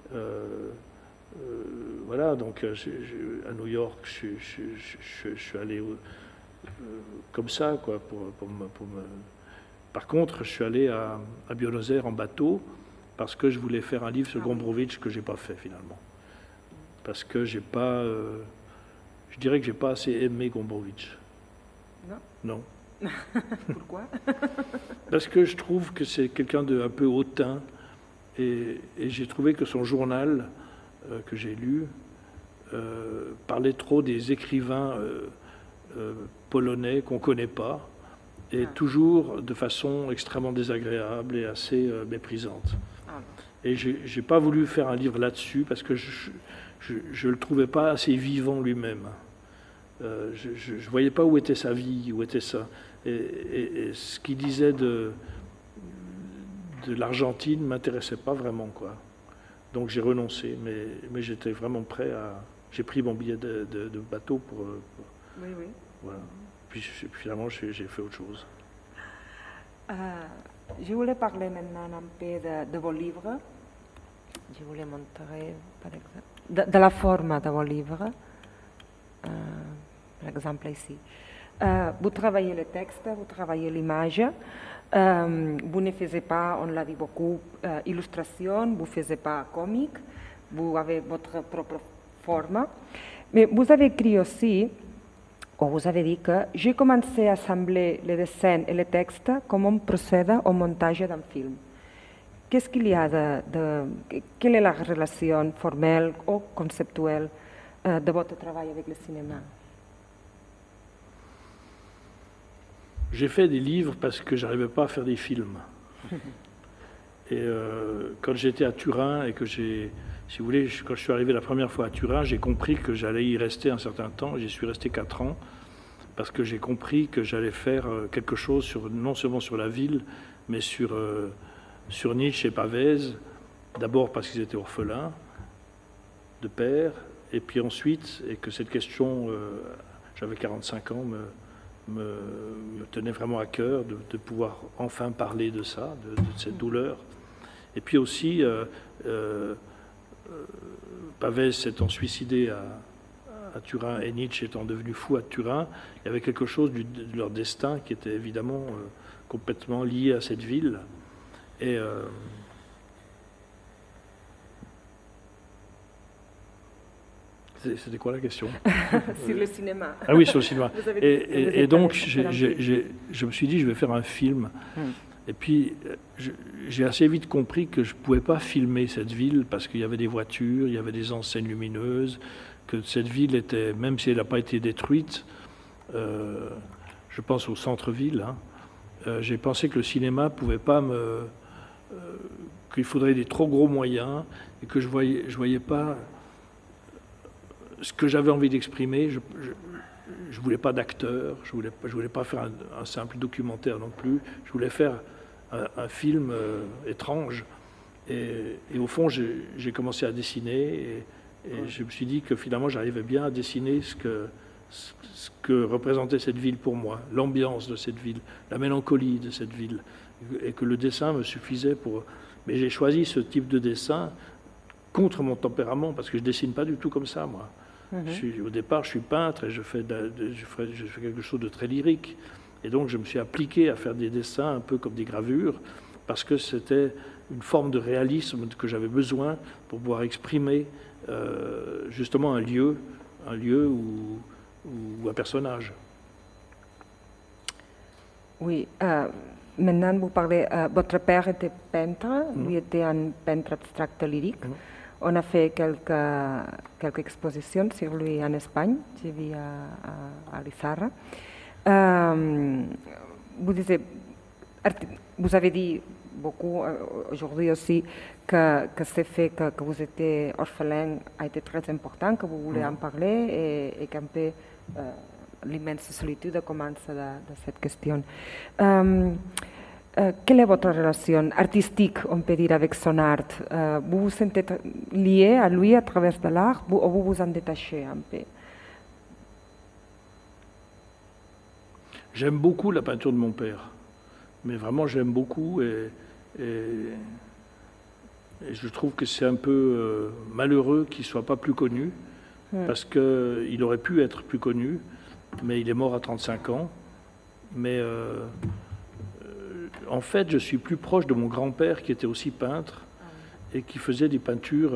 Voilà, donc à New York, je suis allé comme ça, quoi, pour me... Par contre, je suis allé à Buenos Aires en bateau parce que je voulais faire un livre sur Gombrowicz que je n'ai pas fait finalement. Parce que j'ai pas... je dirais que je n'ai pas assez aimé Gombrowicz. Non. Non. Pourquoi? Parce que je trouve que c'est quelqu'un d'un peu hautain et j'ai trouvé que son journal... que j'ai lu, parlait trop des écrivains polonais qu'on ne connaît pas, et toujours de façon extrêmement désagréable et assez méprisante. Et je n'ai pas voulu faire un livre là-dessus, parce que je ne le trouvais pas assez vivant lui-même. Je ne voyais pas où était sa vie, où était ça. Et ce qu'il disait de l'Argentine ne m'intéressait pas vraiment, quoi. Donc j'ai renoncé, mais j'étais vraiment prêt à... J'ai pris mon billet de bateau pour... Oui, oui. Voilà. Puis finalement, j'ai fait autre chose. Je voulais parler maintenant un peu de vos livres. Je voulais montrer, par exemple, de la forme de vos livres. Par exemple, ici. Vous travaillez le texte, vous travaillez l'image. Vous ne faisiez pas, on l'a dit beaucoup, illustration, vous ne faisiez pas comique, vous avez votre propre forme. Mais vous avez écrit aussi, ou vous avez dit que j'ai commencé à assembler les dessins et les textes comme on procède au montage d'un film. Qu'est-ce qu'il y a quelle est la relation formelle ou conceptuelle de votre travail avec le cinéma? J'ai fait des livres parce que je n'arrivais pas à faire des films. Et quand j'étais à Turin et que si vous voulez, quand je suis arrivé la première fois à Turin, j'ai compris que j'allais y rester un certain temps. J'y suis resté 4 ans parce que j'ai compris que j'allais faire quelque chose non seulement sur la ville, mais sur Nietzsche et Pavese. D'abord parce qu'ils étaient orphelins de père, et puis ensuite, et que cette question, j'avais 45 ans, me tenait vraiment à cœur de pouvoir enfin parler de ça, de cette douleur. Et puis aussi, Pavese s'étant suicidé à Turin et Nietzsche étant devenu fou à Turin, il y avait quelque chose de leur destin qui était évidemment complètement lié à cette ville. Et c'était quoi la question? Sur le cinéma. Ah oui, sur le cinéma. Et donc, je me suis dit, je vais faire un film. Et puis, j'ai assez vite compris que je ne pouvais pas filmer cette ville parce qu'il y avait des voitures, il y avait des enseignes lumineuses, que cette ville était, même si elle n'a pas été détruite, je pense au centre-ville, hein, j'ai pensé que le cinéma ne pouvait pas qu'il faudrait des trop gros moyens et que je voyais pas ce que j'avais envie d'exprimer. Je ne voulais pas d'acteur, je voulais pas faire un simple documentaire non plus, je voulais faire un film étrange. Et au fond, j'ai commencé à dessiner et je me suis dit que finalement, j'arrivais bien à dessiner ce que représentait cette ville pour moi, l'ambiance de cette ville, la mélancolie de cette ville, et que le dessin me suffisait pour... Mais j'ai choisi ce type de dessin contre mon tempérament, parce que je ne dessine pas du tout comme ça, moi. Au départ, je suis peintre et je fais quelque chose de très lyrique. Et donc, je me suis appliqué à faire des dessins un peu comme des gravures, parce que c'était une forme de réalisme que j'avais besoin pour pouvoir exprimer justement un lieu ou un personnage. Oui, maintenant vous parlez, votre père était peintre, lui était un peintre abstract lyrique. On a fait quelques expositions sur lui en Espagne, j'ai vu à Lizarra. Vous avez dit beaucoup aujourd'hui aussi que ce fait que vous étiez orphelin a été très important, que vous voulez en parler et qu'un peu l'immense solitude commence de cette question. Quelle est votre relation artistique, on peut dire, avec son art? Vous vous sentez lié à lui à travers de l'art ou vous vous en détachez un peu? J'aime beaucoup la peinture de mon père, mais vraiment j'aime beaucoup et je trouve que c'est un peu malheureux qu'il ne soit pas plus connu, parce qu'il aurait pu être plus connu, mais il est mort à 35 ans. Mais en fait, je suis plus proche de mon grand-père qui était aussi peintre et qui faisait des peintures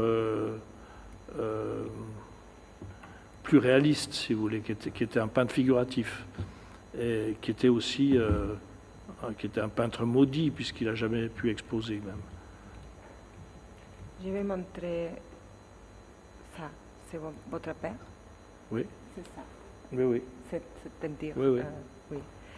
plus réalistes, si vous voulez, qui était un peintre figuratif et qui était aussi qui était un peintre maudit puisqu'il n'a jamais pu exposer même. Je vais montrer ça. C'est votre père? Oui. C'est ça. Oui, oui. Cette peinture. Oui, oui. Oui.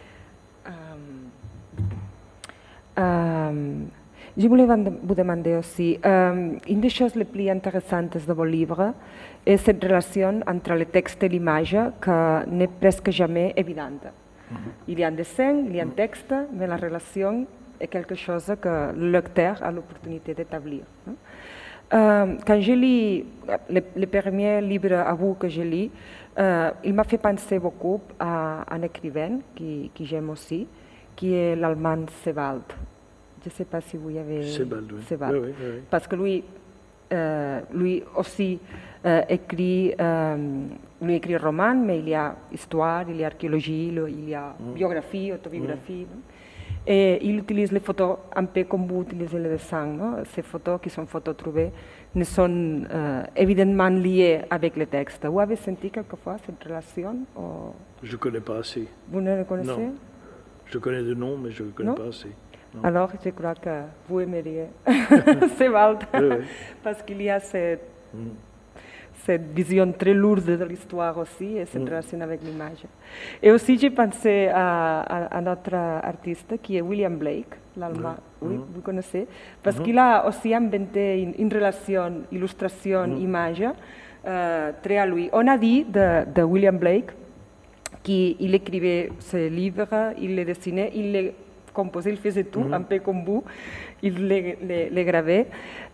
Je voulais vous demander aussi, une des choses les plus intéressantes de vos livres est cette relation entre le texte et l'image que n'est presque jamais évidente. Il y a un dessin, il y a un texte, mais la relation est quelque chose que le lecteur a l'opportunité d'établir. Quand je lis le premier livre à vous que je lis, il m'a fait penser beaucoup à un écrivain qui j'aime aussi, qui est l'Allemand Sebald. Je ne sais pas si vous avez... Sebald, oui. Sebald. Oui, oui, oui. Parce que lui aussi écrit roman, mais il y a histoire, il y a archéologie, il y a biographie, autobiographie. Et il utilise les photos un peu comme vous utilisez le dessin. No? Ces photos qui sont photos trouvées ne sont évidemment liées avec le texte. Vous avez senti quelquefois cette relation? Je ne connais pas assez. Vous ne le connaissez? Non. Je connais de nom, mais je ne le connais pas assez. Non. Alors, je crois que vous aimeriez Sebald, oui, oui. parce qu'il y a cette vision très lourde de l'histoire aussi, et cette relation avec l'image. Et aussi, j'ai pensé à notre artiste qui est William Blake, l'Allemand, oui, vous connaissez, parce qu'il a aussi inventé une relation illustration-image très à lui. On a dit de William Blake qu'il écrivait ses livres, il les dessinait, il les composait, il faisait tout, un peu comme vous, il les gravait.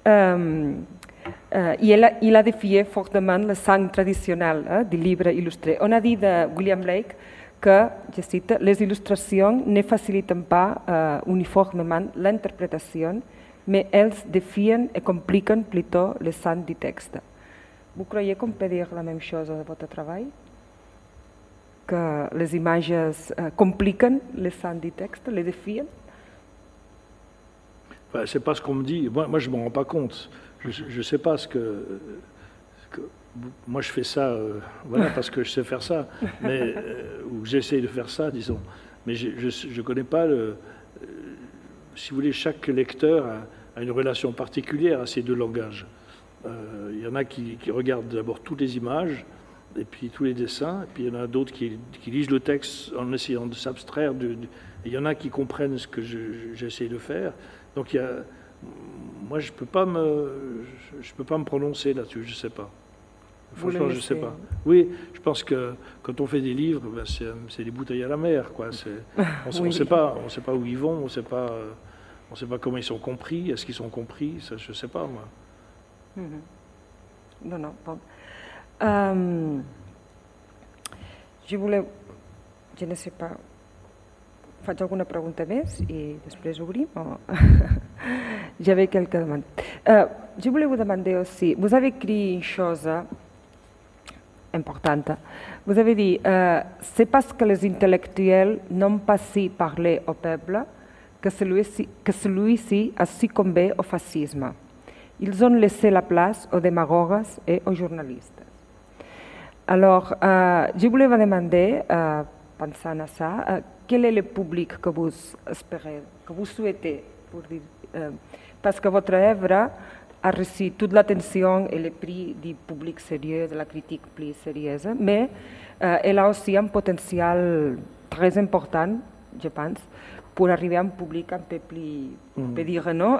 Il a défié fortement le sang traditionnel du livre illustré. On a dit de William Blake que, je cite, les illustrations ne facilitent pas uniformément l'interprétation, mais elles défient et compliquent plutôt le sens du texte. Vous croyez qu'on peut dire la même chose de votre travail? Que les images compliquent le sens du texte, les défient? Enfin, c'est pas ce qu'on me dit. Moi je m'en rends pas compte. Je sais pas ce que moi je fais ça, voilà, parce que je sais faire ça, mais ou j'essaye de faire ça, disons. Mais je connais pas si vous voulez, chaque lecteur a une relation particulière à ces deux langages. Il y en a qui regardent d'abord toutes les images, et puis tous les dessins, et puis il y en a d'autres qui lisent le texte en essayant de s'abstraire. Il y en a qui comprennent ce que j'essaie de faire. Donc moi je peux pas me prononcer là-dessus, je sais pas. Franchement, je sais pas. Oui, je pense que quand on fait des livres, ben, c'est des bouteilles à la mer, quoi. On ne sait pas où ils vont, on ne sait pas comment ils sont compris. Est-ce qu'ils sont compris? Ça, je ne sais pas, moi. Non, non, bon. Je ne sais pas, faig alguna pregunta més i després obrim? J'avais quelques demandes. Je voulais vous demander aussi, vous avez écrit une chose importante. Vous avez dit, c'est parce que les intellectuels n'ont pas su parler au peuple que celui-ci a succombé au fascisme. Ils ont laissé la place aux démagogues et aux journalistes. Alors, je voulais vous demander, pensant à ça, quel est le public que vous espérez, que vous souhaitez, pour dire, parce que votre œuvre a reçu toute l'attention et le prix du public sérieux, de la critique plus sérieuse, mais elle a aussi un potentiel très important, je pense, pour arriver à un public un peu plus, on peut dire, non,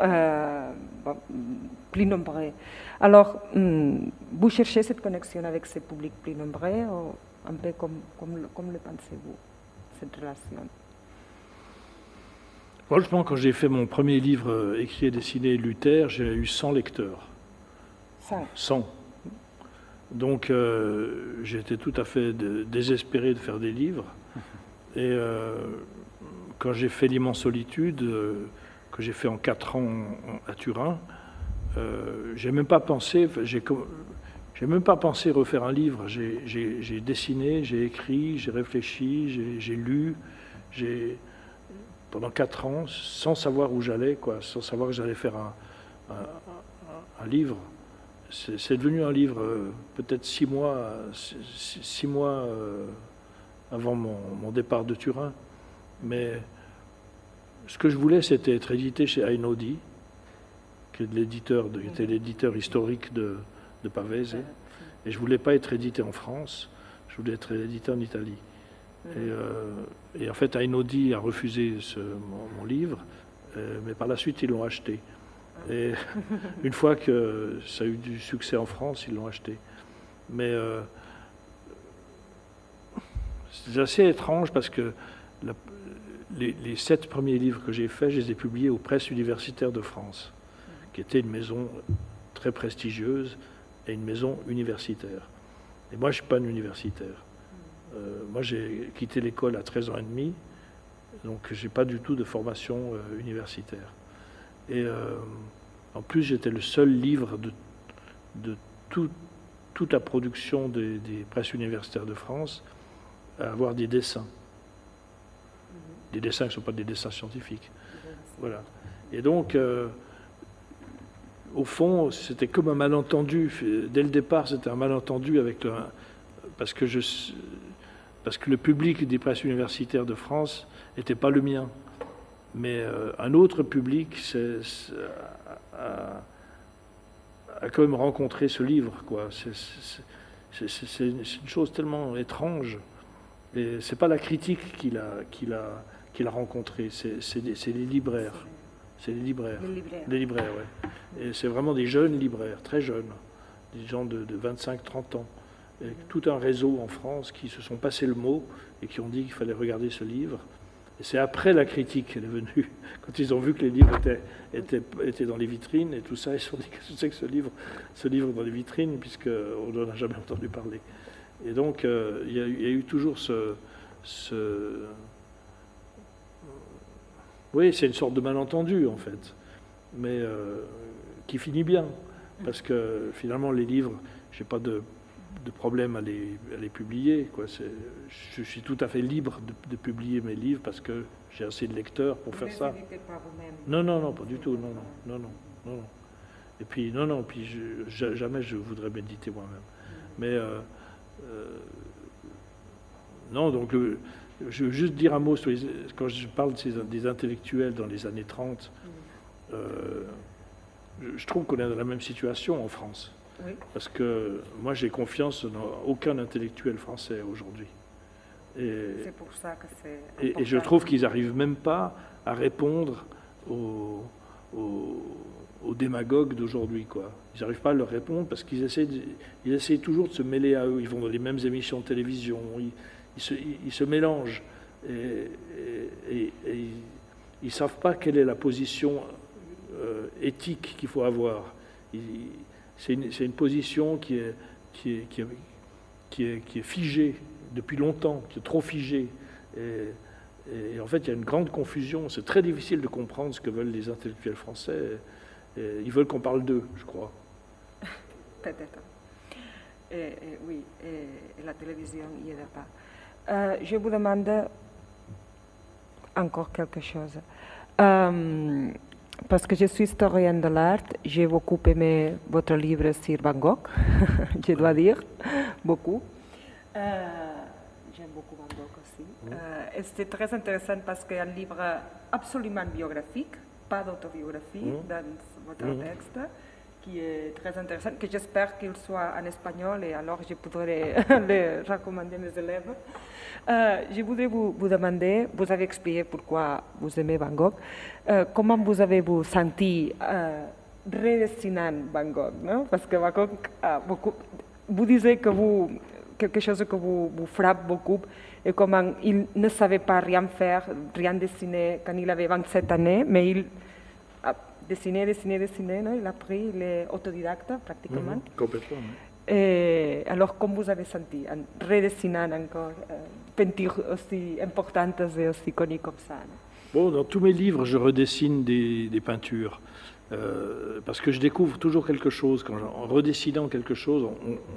plus nombreux. Alors, vous cherchez cette connexion avec ce public plus nombreux, ou un peu comme le pensez-vous, cette relation? Franchement, quand j'ai fait mon premier livre écrit et dessiné Luther, j'ai eu 100 lecteurs. 100. Donc j'étais tout à fait désespéré de faire des livres. Et quand j'ai fait L'immense solitude, que j'ai fait en 4 ans à Turin, j'ai même pas pensé refaire un livre. J'ai dessiné, j'ai écrit, j'ai réfléchi, j'ai lu, pendant 4 ans, sans savoir où j'allais, quoi, sans savoir que j'allais faire un livre. C'est devenu un livre peut-être 6 mois avant mon départ de Turin. Mais ce que je voulais, c'était être édité chez Einaudi, qui était l'éditeur historique de Pavese. Et je ne voulais pas être édité en France, je voulais être édité en Italie. Et en fait, Einaudi a refusé mon livre, mais par la suite, ils l'ont acheté. Et une fois que ça a eu du succès en France, ils l'ont acheté. Mais c'est assez étrange parce que les 7 premiers livres que j'ai faits, je les ai publiés aux Presses universitaires de France, qui était une maison très prestigieuse et une maison universitaire. Et moi, je ne suis pas un universitaire. Moi, j'ai quitté l'école à 13 ans et demi, donc je n'ai pas du tout de formation universitaire. Et en plus, j'étais le seul livre de toute la production des presses universitaires de France à avoir des dessins. Des dessins qui ne sont pas des dessins scientifiques. Voilà. Et donc, au fond, c'était comme un malentendu. Dès le départ, c'était un malentendu parce que le public des presses universitaires de France n'était pas le mien. Mais un autre public a quand même rencontré ce livre, quoi. C'est une chose tellement étrange. Et c'est pas la critique qu'il a rencontré, c'est les libraires. C'est les libraires. Les libraires, ouais. Et c'est vraiment des jeunes libraires, très jeunes, des gens de 25-30 ans. Et tout un réseau en France qui se sont passé le mot et qui ont dit qu'il fallait regarder ce livre. Et c'est après la critique qu'elle est venue, quand ils ont vu que les livres étaient dans les vitrines et tout ça, ils se sont dit qu'est-ce que c'est que ce livre dans les vitrines, puisqu'on n'en a jamais entendu parler. Et donc, il y a eu toujours oui, c'est une sorte de malentendu, en fait, mais qui finit bien, parce que finalement, les livres, j'ai pas de de problème à les publier, quoi. Je suis tout à fait libre de publier mes livres parce que j'ai assez de lecteurs pour faire ça. Non, non, non, pas du tout, non, non, non, non, non. Et puis, non, puis jamais je voudrais méditer moi-même. Mais, non, donc, je veux juste dire un mot sur quand je parle des intellectuels dans les années 30, je trouve qu'on est dans la même situation en France. Oui. Parce que moi, j'ai confiance dans aucun intellectuel français aujourd'hui. C'est pour ça que c'est... Et je trouve qu'ils n'arrivent même pas à répondre aux démagogues d'aujourd'hui, quoi. Ils n'arrivent pas à leur répondre parce qu'ils essaient toujours de se mêler à eux. Ils vont dans les mêmes émissions de télévision, ils se mélangent et ils ne savent pas quelle est la position éthique qu'il faut avoir. C'est une position qui est figée depuis longtemps, qui est trop figée. Et en fait, il y a une grande confusion. C'est très difficile de comprendre ce que veulent les intellectuels français. Ils veulent qu'on parle d'eux, je crois. Peut-être. Oui, et la télévision n'y aide pas. Je vous demande encore quelque chose. Parce que je suis historienne de l'art, j'ai beaucoup aimé votre livre sur Van Gogh, je dois dire, beaucoup. J'aime beaucoup Van Gogh aussi. Et c'était très intéressant parce que c'est un livre absolument biographique, pas d'autobiographie dans votre texte, qui est très intéressant, que j'espère qu'il soit en espagnol et alors je pourrai le recommander à mes élèves. Je voudrais vous demander, vous avez expliqué pourquoi vous aimez Van Gogh, comment vous avez-vous senti redessinant Van Gogh, non? Parce que Van Gogh, vous disiez que quelque chose que vous frappe beaucoup, et comment il ne savait pas rien faire, rien dessiner quand il avait 27 ans, mais il a dessiné, non? Il a appris, il est autodidacte pratiquement. Complètement. Et alors, comment vous avez senti en redessinant encore peintures aussi importantes et aussi connues comme ça, non? Bon, dans tous mes livres, je redessine des peintures, parce que je découvre toujours quelque chose. En redessinant quelque chose,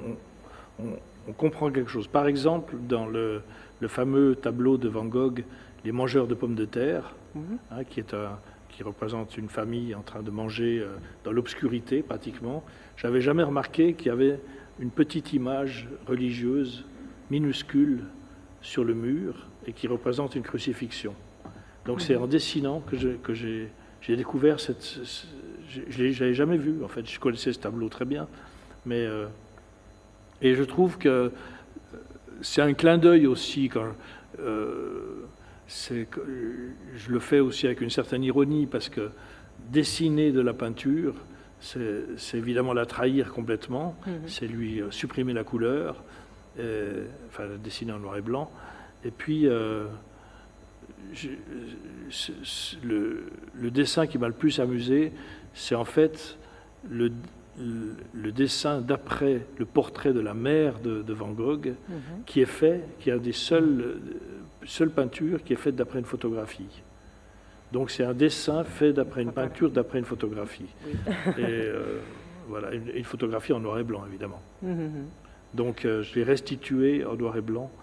on comprend quelque chose. Par exemple, dans le fameux tableau de Van Gogh, Les mangeurs de pommes de terre, qui représente une famille en train de manger dans l'obscurité pratiquement, j'avais jamais remarqué qu'il y avait une petite image religieuse minuscule sur le mur et qui représente une crucifixion. Donc c'est en dessinant que j'ai découvert je ne l'avais jamais vu, en fait. Je connaissais ce tableau très bien, mais et je trouve que c'est un clin d'œil aussi. Je le fais aussi avec une certaine ironie, parce que dessiner de la peinture, c'est évidemment la trahir complètement, c'est lui supprimer la couleur, enfin dessiner en noir et blanc. Et puis le dessin qui m'a le plus amusé, c'est en fait le dessin d'après le portrait de la mère de Van Gogh, qui a des seules peintures qui est faite d'après une photographie. Donc c'est un dessin fait d'après une peinture, d'après une photographie. Oui. Et voilà, une photographie en noir et blanc, évidemment. Donc je l'ai restitué en noir et blanc.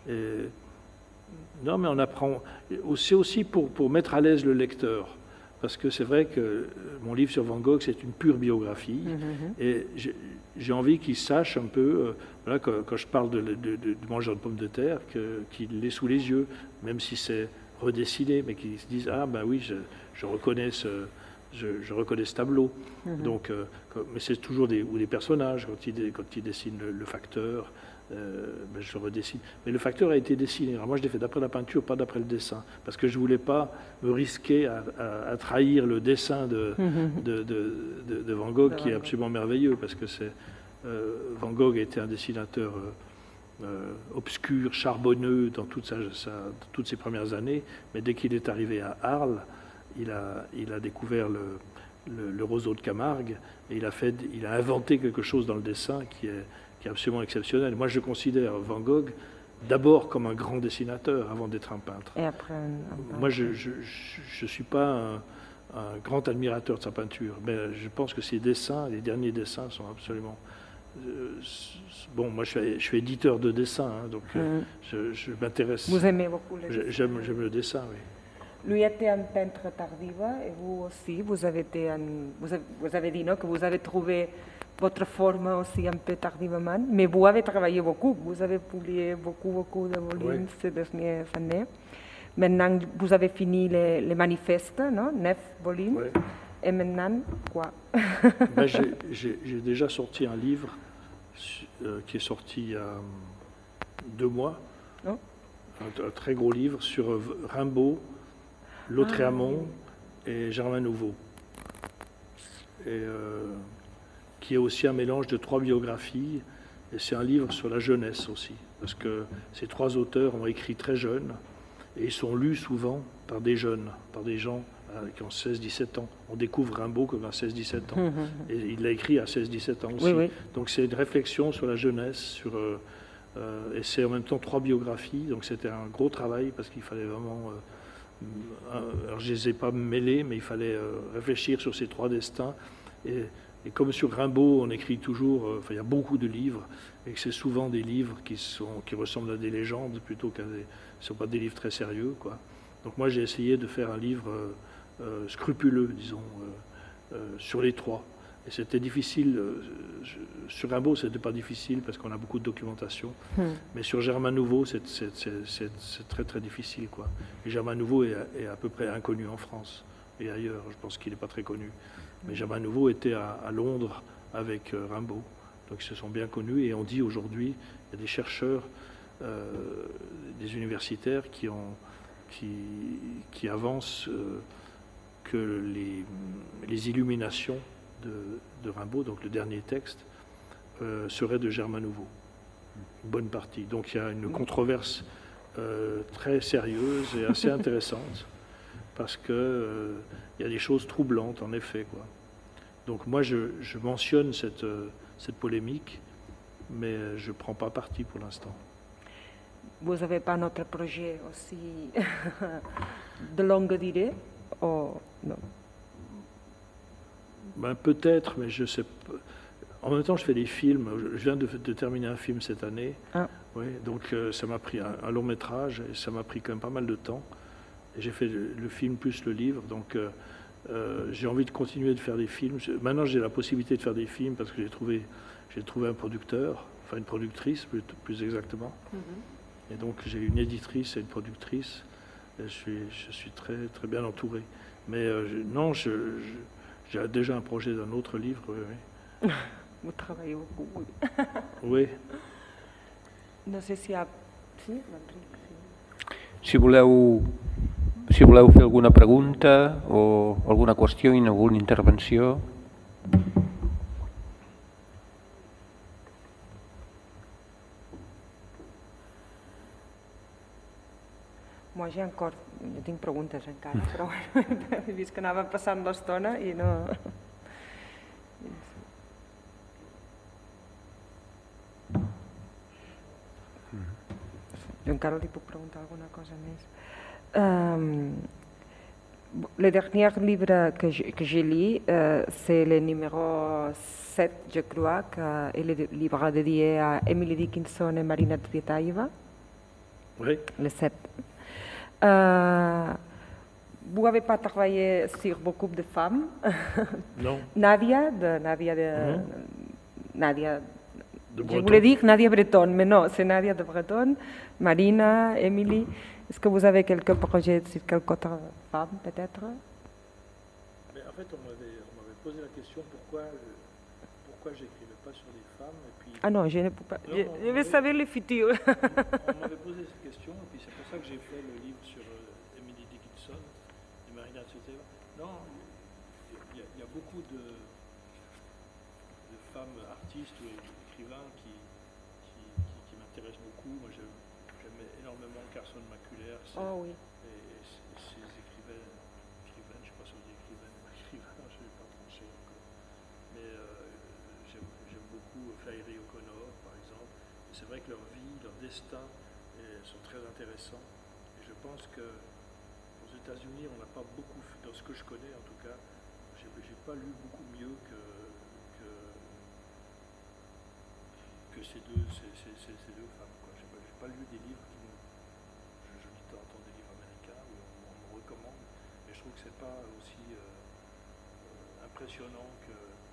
Non, mais on apprend. C'est aussi pour mettre à l'aise le lecteur. Parce que c'est vrai que mon livre sur Van Gogh, c'est une pure biographie. Et j'ai envie qu'il sache un peu, voilà, quand je parle de mangeur de pommes de terre, qu'il l'ait sous les yeux, même si c'est redessiné, mais qu'ils se disent « Ah, ben oui, je reconnais ce tableau. » Donc, mais c'est toujours des personnages. Quand il dessine le facteur, ben je redessine. Mais le facteur a été dessiné. Alors moi, je l'ai fait d'après la peinture, pas d'après le dessin, parce que je ne voulais pas me risquer à trahir le dessin de Van Gogh, qui est absolument merveilleux, parce que Van Gogh était un dessinateur obscur, charbonneux dans toutes ses premières années, mais dès qu'il est arrivé à Arles, il a découvert le roseau de Camargue, et il a inventé quelque chose dans le dessin qui est absolument exceptionnel. Moi, je considère Van Gogh d'abord comme un grand dessinateur avant d'être un peintre. Et après, moi, je ne suis pas un grand admirateur de sa peinture, mais je pense que ses dessins, les derniers dessins, sont absolument Bon, moi je suis éditeur de dessin, hein, donc je m'intéresse. Vous aimez beaucoup le dessin? J'aime le dessin, oui. Lui était un peintre tardive et vous aussi, vous avez dit non, que vous avez trouvé votre forme aussi un peu tardivement, mais vous avez travaillé beaucoup, vous avez publié beaucoup de volumes ces dernières années. Maintenant, vous avez fini les manifestes, non? 9 volumes. Ouais. Et maintenant, quoi? Ben, j'ai déjà sorti un livre qui est sorti il y a 2 mois, un très gros livre sur Rimbaud, Lautréamont et Germain Nouveau, et qui est aussi un mélange de 3 biographies, et c'est un livre sur la jeunesse aussi, parce que ces 3 auteurs ont écrit très jeunes, et ils sont lus souvent par des jeunes, par des gens qui ont 16-17 ans. On découvre Rimbaud comme à 16-17 ans, et il l'a écrit à 16-17 ans aussi. Oui, oui. Donc c'est une réflexion sur la jeunesse, et c'est en même temps 3 biographies, donc c'était un gros travail, parce qu'il fallait vraiment... alors je ne les ai pas mêlés, mais il fallait réfléchir sur ces 3 destins. Et comme sur Rimbaud, on écrit toujours, il y a beaucoup de livres, et que c'est souvent des livres qui ressemblent à des légendes plutôt qu'à des... Ce ne sont pas des livres très sérieux, quoi. Donc moi, j'ai essayé de faire un livre scrupuleux, disons, sur les 3. Et c'était difficile. Sur Rimbaud, ce n'était pas difficile parce qu'on a beaucoup de documentation. Mais sur Germain Nouveau, c'est très très difficile, quoi. Et Germain Nouveau est à peu près inconnu en France et ailleurs. Je pense qu'il n'est pas très connu. Mais Germain Nouveau était à Londres avec Rimbaud. Donc ils se sont bien connus. Et on dit aujourd'hui, il y a des chercheurs, des universitaires qui avancent que les illuminations de Rimbaud, donc le dernier texte, serait de Germain Nouveau, une bonne partie. Donc il y a une controverse très sérieuse et assez intéressante, parce que il y a des choses troublantes, en effet, quoi. Donc moi, je mentionne cette polémique, mais je ne prends pas parti pour l'instant. Vous n'avez pas un autre projet aussi de longue durée ou non? Ben, peut-être, mais je sais pas. En même temps, je fais des films. Je viens de terminer un film cette année. Oui, donc ça m'a pris un long métrage et ça m'a pris quand même pas mal de temps. Et j'ai fait le film plus le livre. Donc j'ai envie de continuer de faire des films. Maintenant, j'ai la possibilité de faire des films parce que j'ai trouvé un producteur, enfin une productrice plus exactement. Et donc j'ai une éditrice et une productrice. Et je suis très, très bien entouré. Mais non, j'ai déjà un projet d'un autre livre, oui. Vous travaillez beaucoup, oui. Oui. No sé si hi ha... Sí, Si voleu fer alguna pregunta o alguna qüestió, alguna intervenció... Moi, jo tinc preguntes encara, però he vist que anava passant l'estona i no... Jo encara li puc preguntar alguna cosa més. Le dernier livre que j'ai lu, c'est le numéro 7, je crois, que est le livre dédié à Emily Dickinson et Marina Tsvetaeva. Oui. Le 7. Vous n'avez pas travaillé sur beaucoup de femmes? Non. Nadia, je voulais dire Nadia Breton, mais non, c'est Nadia de Breton, Marina, Emily. Est-ce que vous avez quelques projets sur quelques autres femmes, peut-être? Mais en fait, on m'avait posé la question pourquoi j'écrivais pas sur les femmes. Et puis... Ah non, je ne peux pas. Non, je vais savoir le futur. On m'avait posé cette question, et puis c'est pour ça que j'ai fait le livre sur Emily Dickinson et Marina Tsvetaeva. Non, il y a beaucoup de femmes artistes ou écrivains qui m'intéressent beaucoup. Moi, j'aime énormément Carson McCullers. Oh oui. Et ses écrivaines, je ne sais pas si on dit écrivaine ou écrivain, je ne vais pas trancher encore. Mais j'aime beaucoup Flannery O'Connor, par exemple. Et c'est vrai que leur vie, leur destin sont très intéressants. Et je pense qu'aux États-Unis, on n'a pas beaucoup, dans ce que je connais en tout cas, j'ai pas lu beaucoup mieux que que ces deux femmes. Je n'ai pas lu des livres qui je lis de temps en temps des livres américains où on me recommande, mais je trouve que c'est pas aussi impressionnant que,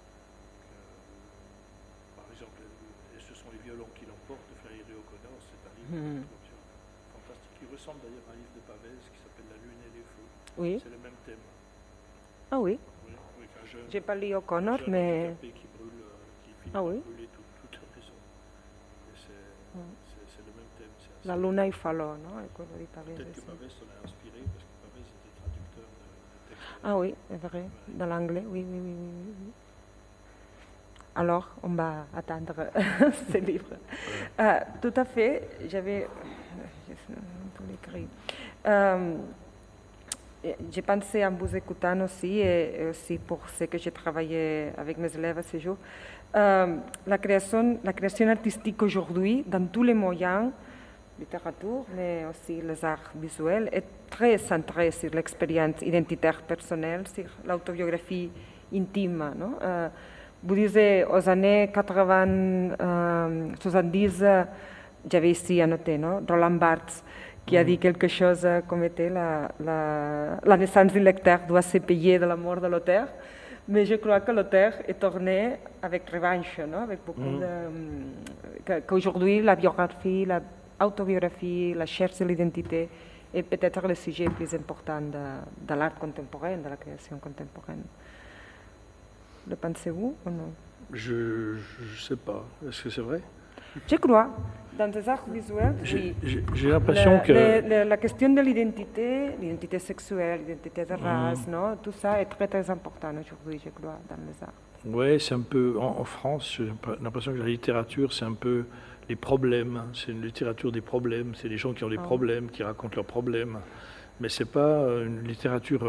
par exemple, et ce sont les violons qui l'emportent de Flannery O'Connor. C'est un livre fantastique qui ressemble d'ailleurs à un livre de Pavès qui s'appelle La Lune et les Feux. Oui. C'est le même thème. Ah oui. J'ai pas lu O'Connor, mais qui brûle, qui finit par brûler toute la maison. C'est le même thème. La Luna e Falò, no? È quello di Pavese. Peut-être que Pavès s'en a inspiré parce que Pavès était traducteur de textes. Ah oui, c'est vrai, dans l'anglais, oui. Alors, on va attendre ce livre. Tout à fait, j'avais tout écrit. J'ai pensé en vous écoutant aussi, et aussi pour ce que j'ai travaillé avec mes élèves ce jour. La création artistique aujourd'hui, dans tous les moyens, littérature, mais aussi les arts visuels, est très centrée sur l'expérience identitaire personnelle, sur l'autobiographie intime. No? Vous disiez, aux années 80, 70, j'avais ici annoté, no? Roland Barthes, qui a dit quelque chose comme était la naissance d'un lecteur doit se payer de la mort de l'auteur. Mais je crois que l'auteur est tourné avec revanche, no? Avec beaucoup qu'aujourd'hui, la biographie, l'autobiographie, la recherche de l'identité est peut-être le sujet le plus important de l'art contemporain, de la création contemporaine. Le pensez-vous ou non? Je ne sais pas. Est-ce que c'est vrai? Je crois. Dans les arts visuels, oui. J'ai l'impression que... La question de l'identité sexuelle, l'identité de race, non? Tout ça est très très important aujourd'hui, je crois, dans les arts. Oui, c'est un peu... En France, j'ai l'impression que la littérature, c'est un peu les problèmes. C'est une littérature des problèmes. C'est les gens qui ont des problèmes, qui racontent leurs problèmes. Mais ce n'est pas une littérature...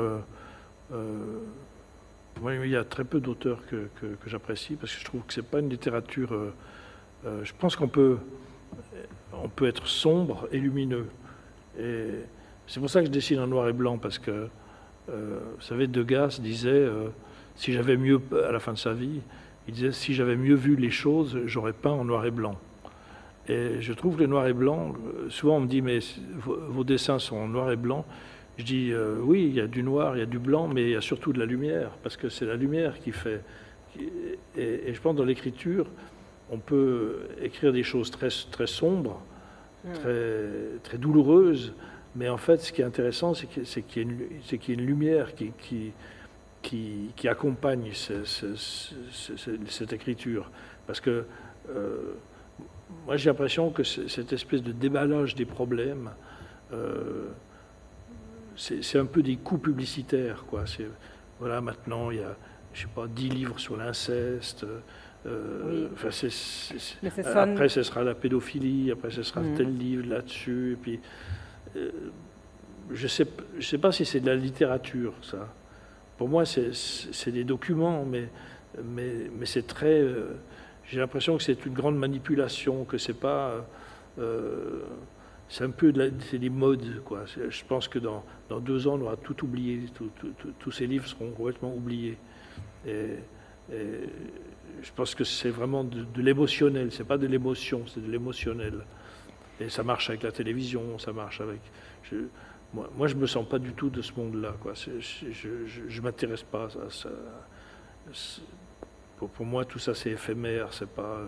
Oui, il y a très peu d'auteurs que j'apprécie parce que je trouve que ce n'est pas une littérature... je pense qu'on peut être sombre et lumineux. Et c'est pour ça que je dessine en noir et blanc, parce que, vous savez, Degas disait, si j'avais mieux, à la fin de sa vie, il disait, si j'avais mieux vu les choses, j'aurais peint en noir et blanc. Et je trouve que le noir et blanc, souvent on me dit, mais vos dessins sont en noir et blanc. Je dis, oui, il y a du noir, il y a du blanc, mais il y a surtout de la lumière, parce que c'est la lumière qui fait... Et je pense dans l'écriture, on peut écrire des choses très, très sombres, très, très douloureuses, mais en fait, ce qui est intéressant, c'est qu'il y a une lumière qui accompagne cette écriture. Parce que moi, j'ai l'impression que cette espèce de déballage des problèmes, c'est un peu des coups publicitaires, quoi. Voilà, maintenant, il y a, je sais pas, 10 livres sur l'inceste. Oui. Enfin, après, ce sera la pédophilie, après, ce sera tel livre là-dessus. Et puis, je sais pas si c'est de la littérature, ça. Pour moi, c'est des documents, mais c'est très... j'ai l'impression que c'est une grande manipulation, que c'est pas... c'est un peu c'est des modes, quoi. Je pense que dans 2 ans, on aura tout oublié. Tous ces livres seront complètement oubliés. Et je pense que c'est vraiment de l'émotionnel, c'est pas de l'émotion, c'est de l'émotionnel. Et ça marche avec la télévision, ça marche avec... Moi, je me sens pas du tout de ce monde-là, quoi. Je m'intéresse pas à ça. Pour moi, tout ça, c'est éphémère, c'est pas...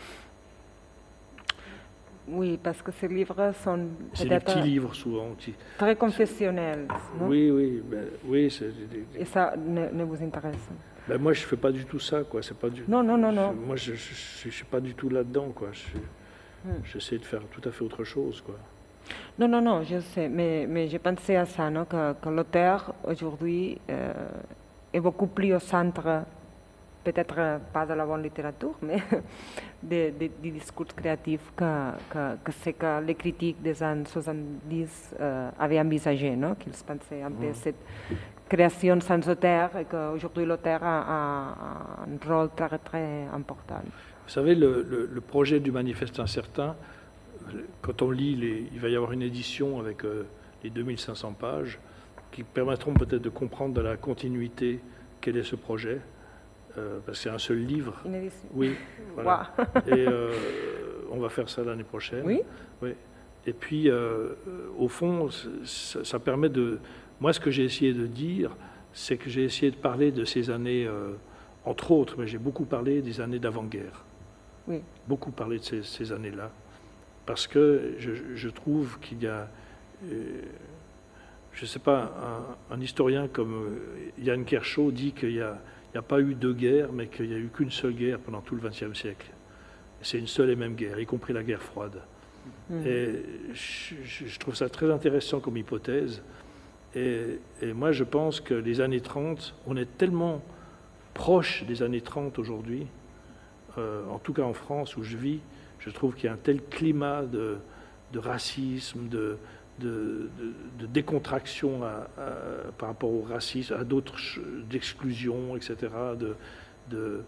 Oui, parce que ces livres sont... C'est des petits livres, souvent. Très confessionnels, non? Oui. Et ça ne vous intéresse? Ben moi, je fais pas du tout ça, quoi. C'est pas du... Non. Moi, je suis pas du tout là-dedans, quoi. J'essaie de faire tout à fait autre chose, quoi. Non, je sais, mais j'ai pensé à ça, non? Que l'auteur, aujourd'hui, est beaucoup plus au centre, peut-être pas de la bonne littérature, mais du discours créatif que c'est que les critiques des années 70 avaient envisagé, non? Qu'ils pensaient un peu cette création sans auteur, et qu'aujourd'hui l'auteur a un rôle très, très important. Vous savez, le projet du Manifeste incertain, quand on lit, il va y avoir une édition avec les 2500 pages qui permettront peut-être de comprendre dans la continuité quel est ce projet. Parce que c'est un seul livre. Une édition. Oui, voilà. Et on va faire ça l'année prochaine. Oui. Oui. Et puis, au fond, ça permet de... Moi, ce que j'ai essayé de dire, c'est que j'ai essayé de parler de ces années, entre autres, mais j'ai beaucoup parlé des années d'avant-guerre. Oui. Beaucoup parlé de ces années-là. Parce que je trouve qu'il y a... je ne sais pas, un historien comme Yann Kershaw dit qu'il n'y a pas eu deux guerres, mais qu'il n'y a eu qu'une seule guerre pendant tout le XXe siècle. C'est une seule et même guerre, y compris la guerre froide. Et je trouve ça très intéressant comme hypothèse. Et moi, je pense que les années 30, on est tellement proche des années 30 aujourd'hui, en tout cas en France où je vis, je trouve qu'il y a un tel climat de racisme, de décontraction par rapport au racisme, à d'autres d'exclusion, etc., de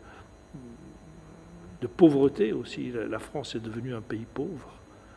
pauvreté aussi. La France est devenue un pays pauvre.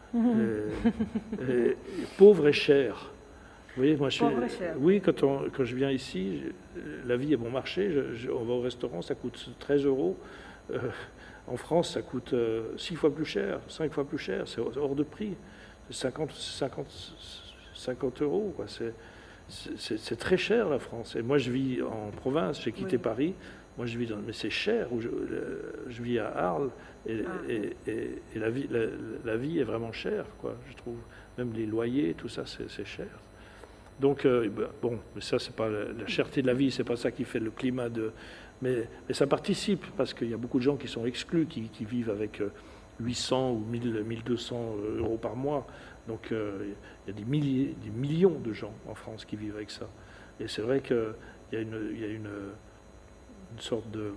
Et pauvre et cher. Vous voyez, moi, oui, quand je viens ici, la vie est bon marché. On va au restaurant, ça coûte 13 euros. En France, ça coûte 6 fois plus cher, 5 fois plus cher. C'est hors de prix. 50 euros, quoi. C'est très cher, la France. Et moi, je vis en province, j'ai quitté Paris. Moi, je vis mais c'est cher. Je vis à Arles et la vie est vraiment chère, quoi, je trouve. Même les loyers, tout ça, c'est cher. Donc, bon, mais ça, c'est pas la cherté de la vie, c'est pas ça qui fait le climat de... Mais ça participe, parce qu'il y a beaucoup de gens qui sont exclus, qui vivent avec 800 ou 1200 euros par mois. Donc, il y a des millions de gens en France qui vivent avec ça. Et c'est vrai qu'il y a une sorte de...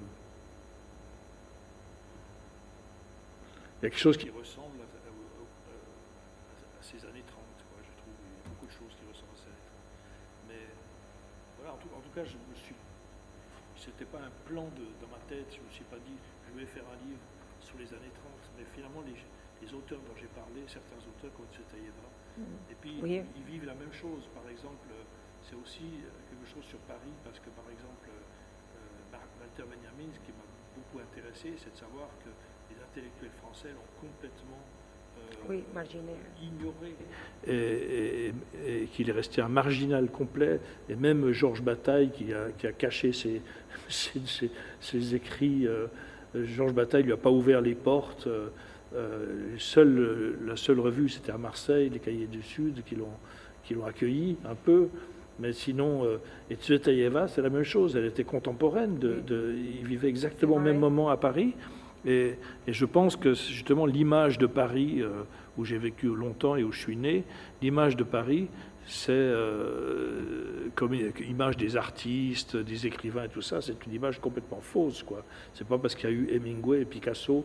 Il y a quelque chose qui ressemble à ces années 30, quoi. Je trouve qu'il y a beaucoup de choses qui ressemblent à ça. Mais voilà, en tout cas, c'était pas un plan dans ma tête. Je me suis pas dit, je vais faire un livre sur les années 30. Mais finalement, les auteurs dont j'ai parlé, certains auteurs comme Tsvetaeva, et puis ils vivent la même chose. Par exemple, c'est aussi quelque chose sur Paris, parce que par exemple, Walter Benjamin, ce qui m'a beaucoup intéressé, c'est de savoir que les intellectuels français l'ont complètement ignoré, et qu'il est resté un marginal complet. Et même Georges Bataille, qui a caché ses écrits, Georges Bataille lui a pas ouvert les portes. La seule revue, c'était à Marseille, les Cahiers du Sud, qui l'ont accueilli un peu. Mais sinon, et Tsvetaeva, c'est la même chose. Elle était contemporaine. Il vivait exactement au même moment à Paris. Et je pense que justement l'image de Paris, où j'ai vécu longtemps et où je suis né, l'image de Paris, c'est comme image des artistes, des écrivains et tout ça, c'est une image complètement fausse, quoi. C'est pas parce qu'il y a eu Hemingway et Picasso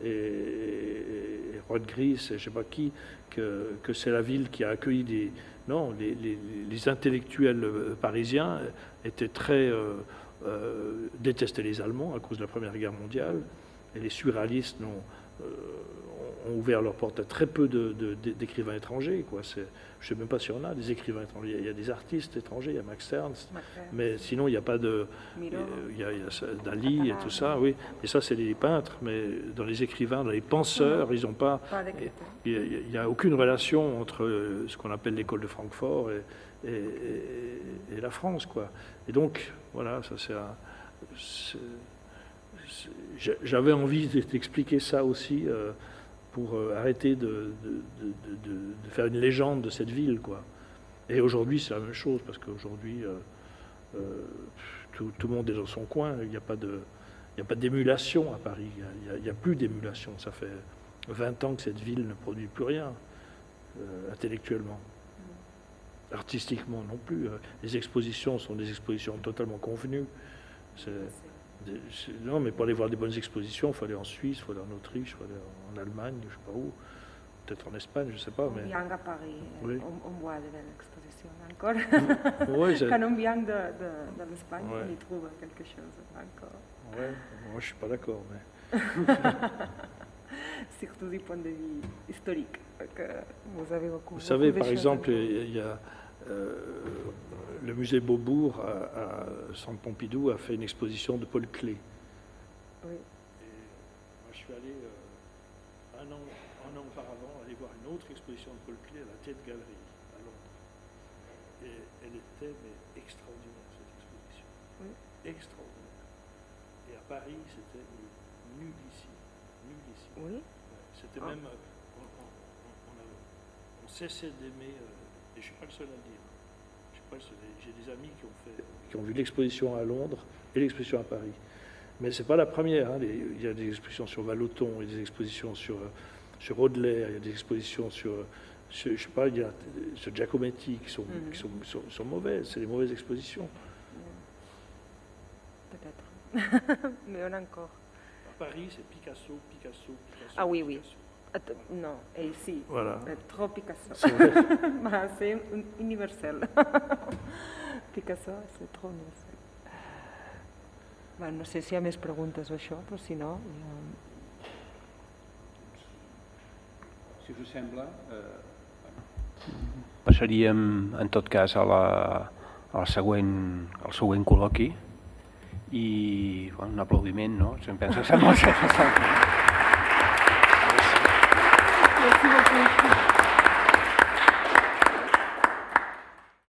et Rodgers et je sais pas qui que c'est la ville qui a accueilli des... Non, les intellectuels parisiens étaient très... détestaient les Allemands à cause de la Première Guerre mondiale, et les surréalistes ont ouvert leurs portes à très peu d'écrivains étrangers, quoi. Je ne sais même pas si on a des écrivains étrangers. Il y a des artistes étrangers, il y a Max Ernst, mais sinon il n'y a pas de... Il y a Dali et tout ça, oui. Et ça, c'est les peintres, mais dans les écrivains, dans les penseurs, ils n'ont pas... Il n'y a aucune relation entre ce qu'on appelle l'école de Francfort et la France, quoi. Et donc, voilà, ça c'est j'avais envie d'expliquer ça aussi pour arrêter de faire une légende de cette ville, quoi. Et aujourd'hui, c'est la même chose, parce qu'aujourd'hui, tout le monde est dans son coin. Il n'y a pas d'émulation à Paris. Il n'y a plus d'émulation. Ça fait 20 ans que cette ville ne produit plus rien, intellectuellement. Artistiquement non plus. Les expositions sont des expositions totalement convenues. Non, mais pour aller voir des bonnes expositions, il faut aller en Suisse, il faut aller en Autriche, il faut aller en Allemagne, je ne sais pas où, peut-être en Espagne, je ne sais pas. Mais... On vient à Paris, oui. on voit de belles expositions encore. Oui, quand on vient de l'Espagne, ouais. on y trouve quelque chose encore. Oui, moi je ne suis pas d'accord. Mais... Surtout du point de vue historique, que vous avez beaucoup. Vous savez, par exemple, il y a... le musée Beaubourg à Centre Pompidou a fait une exposition de Paul Klee. Oui. Et moi, je suis allé un an auparavant, aller voir une autre exposition de Paul Klee à la Tate Gallery, à Londres. Et elle était extraordinaire, cette exposition. Oui. Extraordinaire. Et à Paris, c'était nullissime. Nullissime. Oui. Ouais, c'était même... on cessait d'aimer... et je ne suis pas le seul à le dire. J'ai des amis qui ont vu l'exposition à Londres et l'exposition à Paris. Mais ce n'est pas la première. Hein. Il y a des expositions sur Vallotton, il y a des expositions sur Audelaire, il y a des expositions sur je sais pas, il y a sur Giacometti qui sont mauvaises. C'est des mauvaises expositions. Peut-être. Mais on a encore. À Paris, c'est Picasso. Ah oui, oui. Picasso. Non, et ici, voilà. trop Picasso. C'est universel. Picasso, c'est trop universel. No sé si hi ha més preguntes o això, però si no... Si us sembla, passaríem en tot cas al següent col·loqui i un aplaudiment, no? Si em penses que sembla... Merci beaucoup.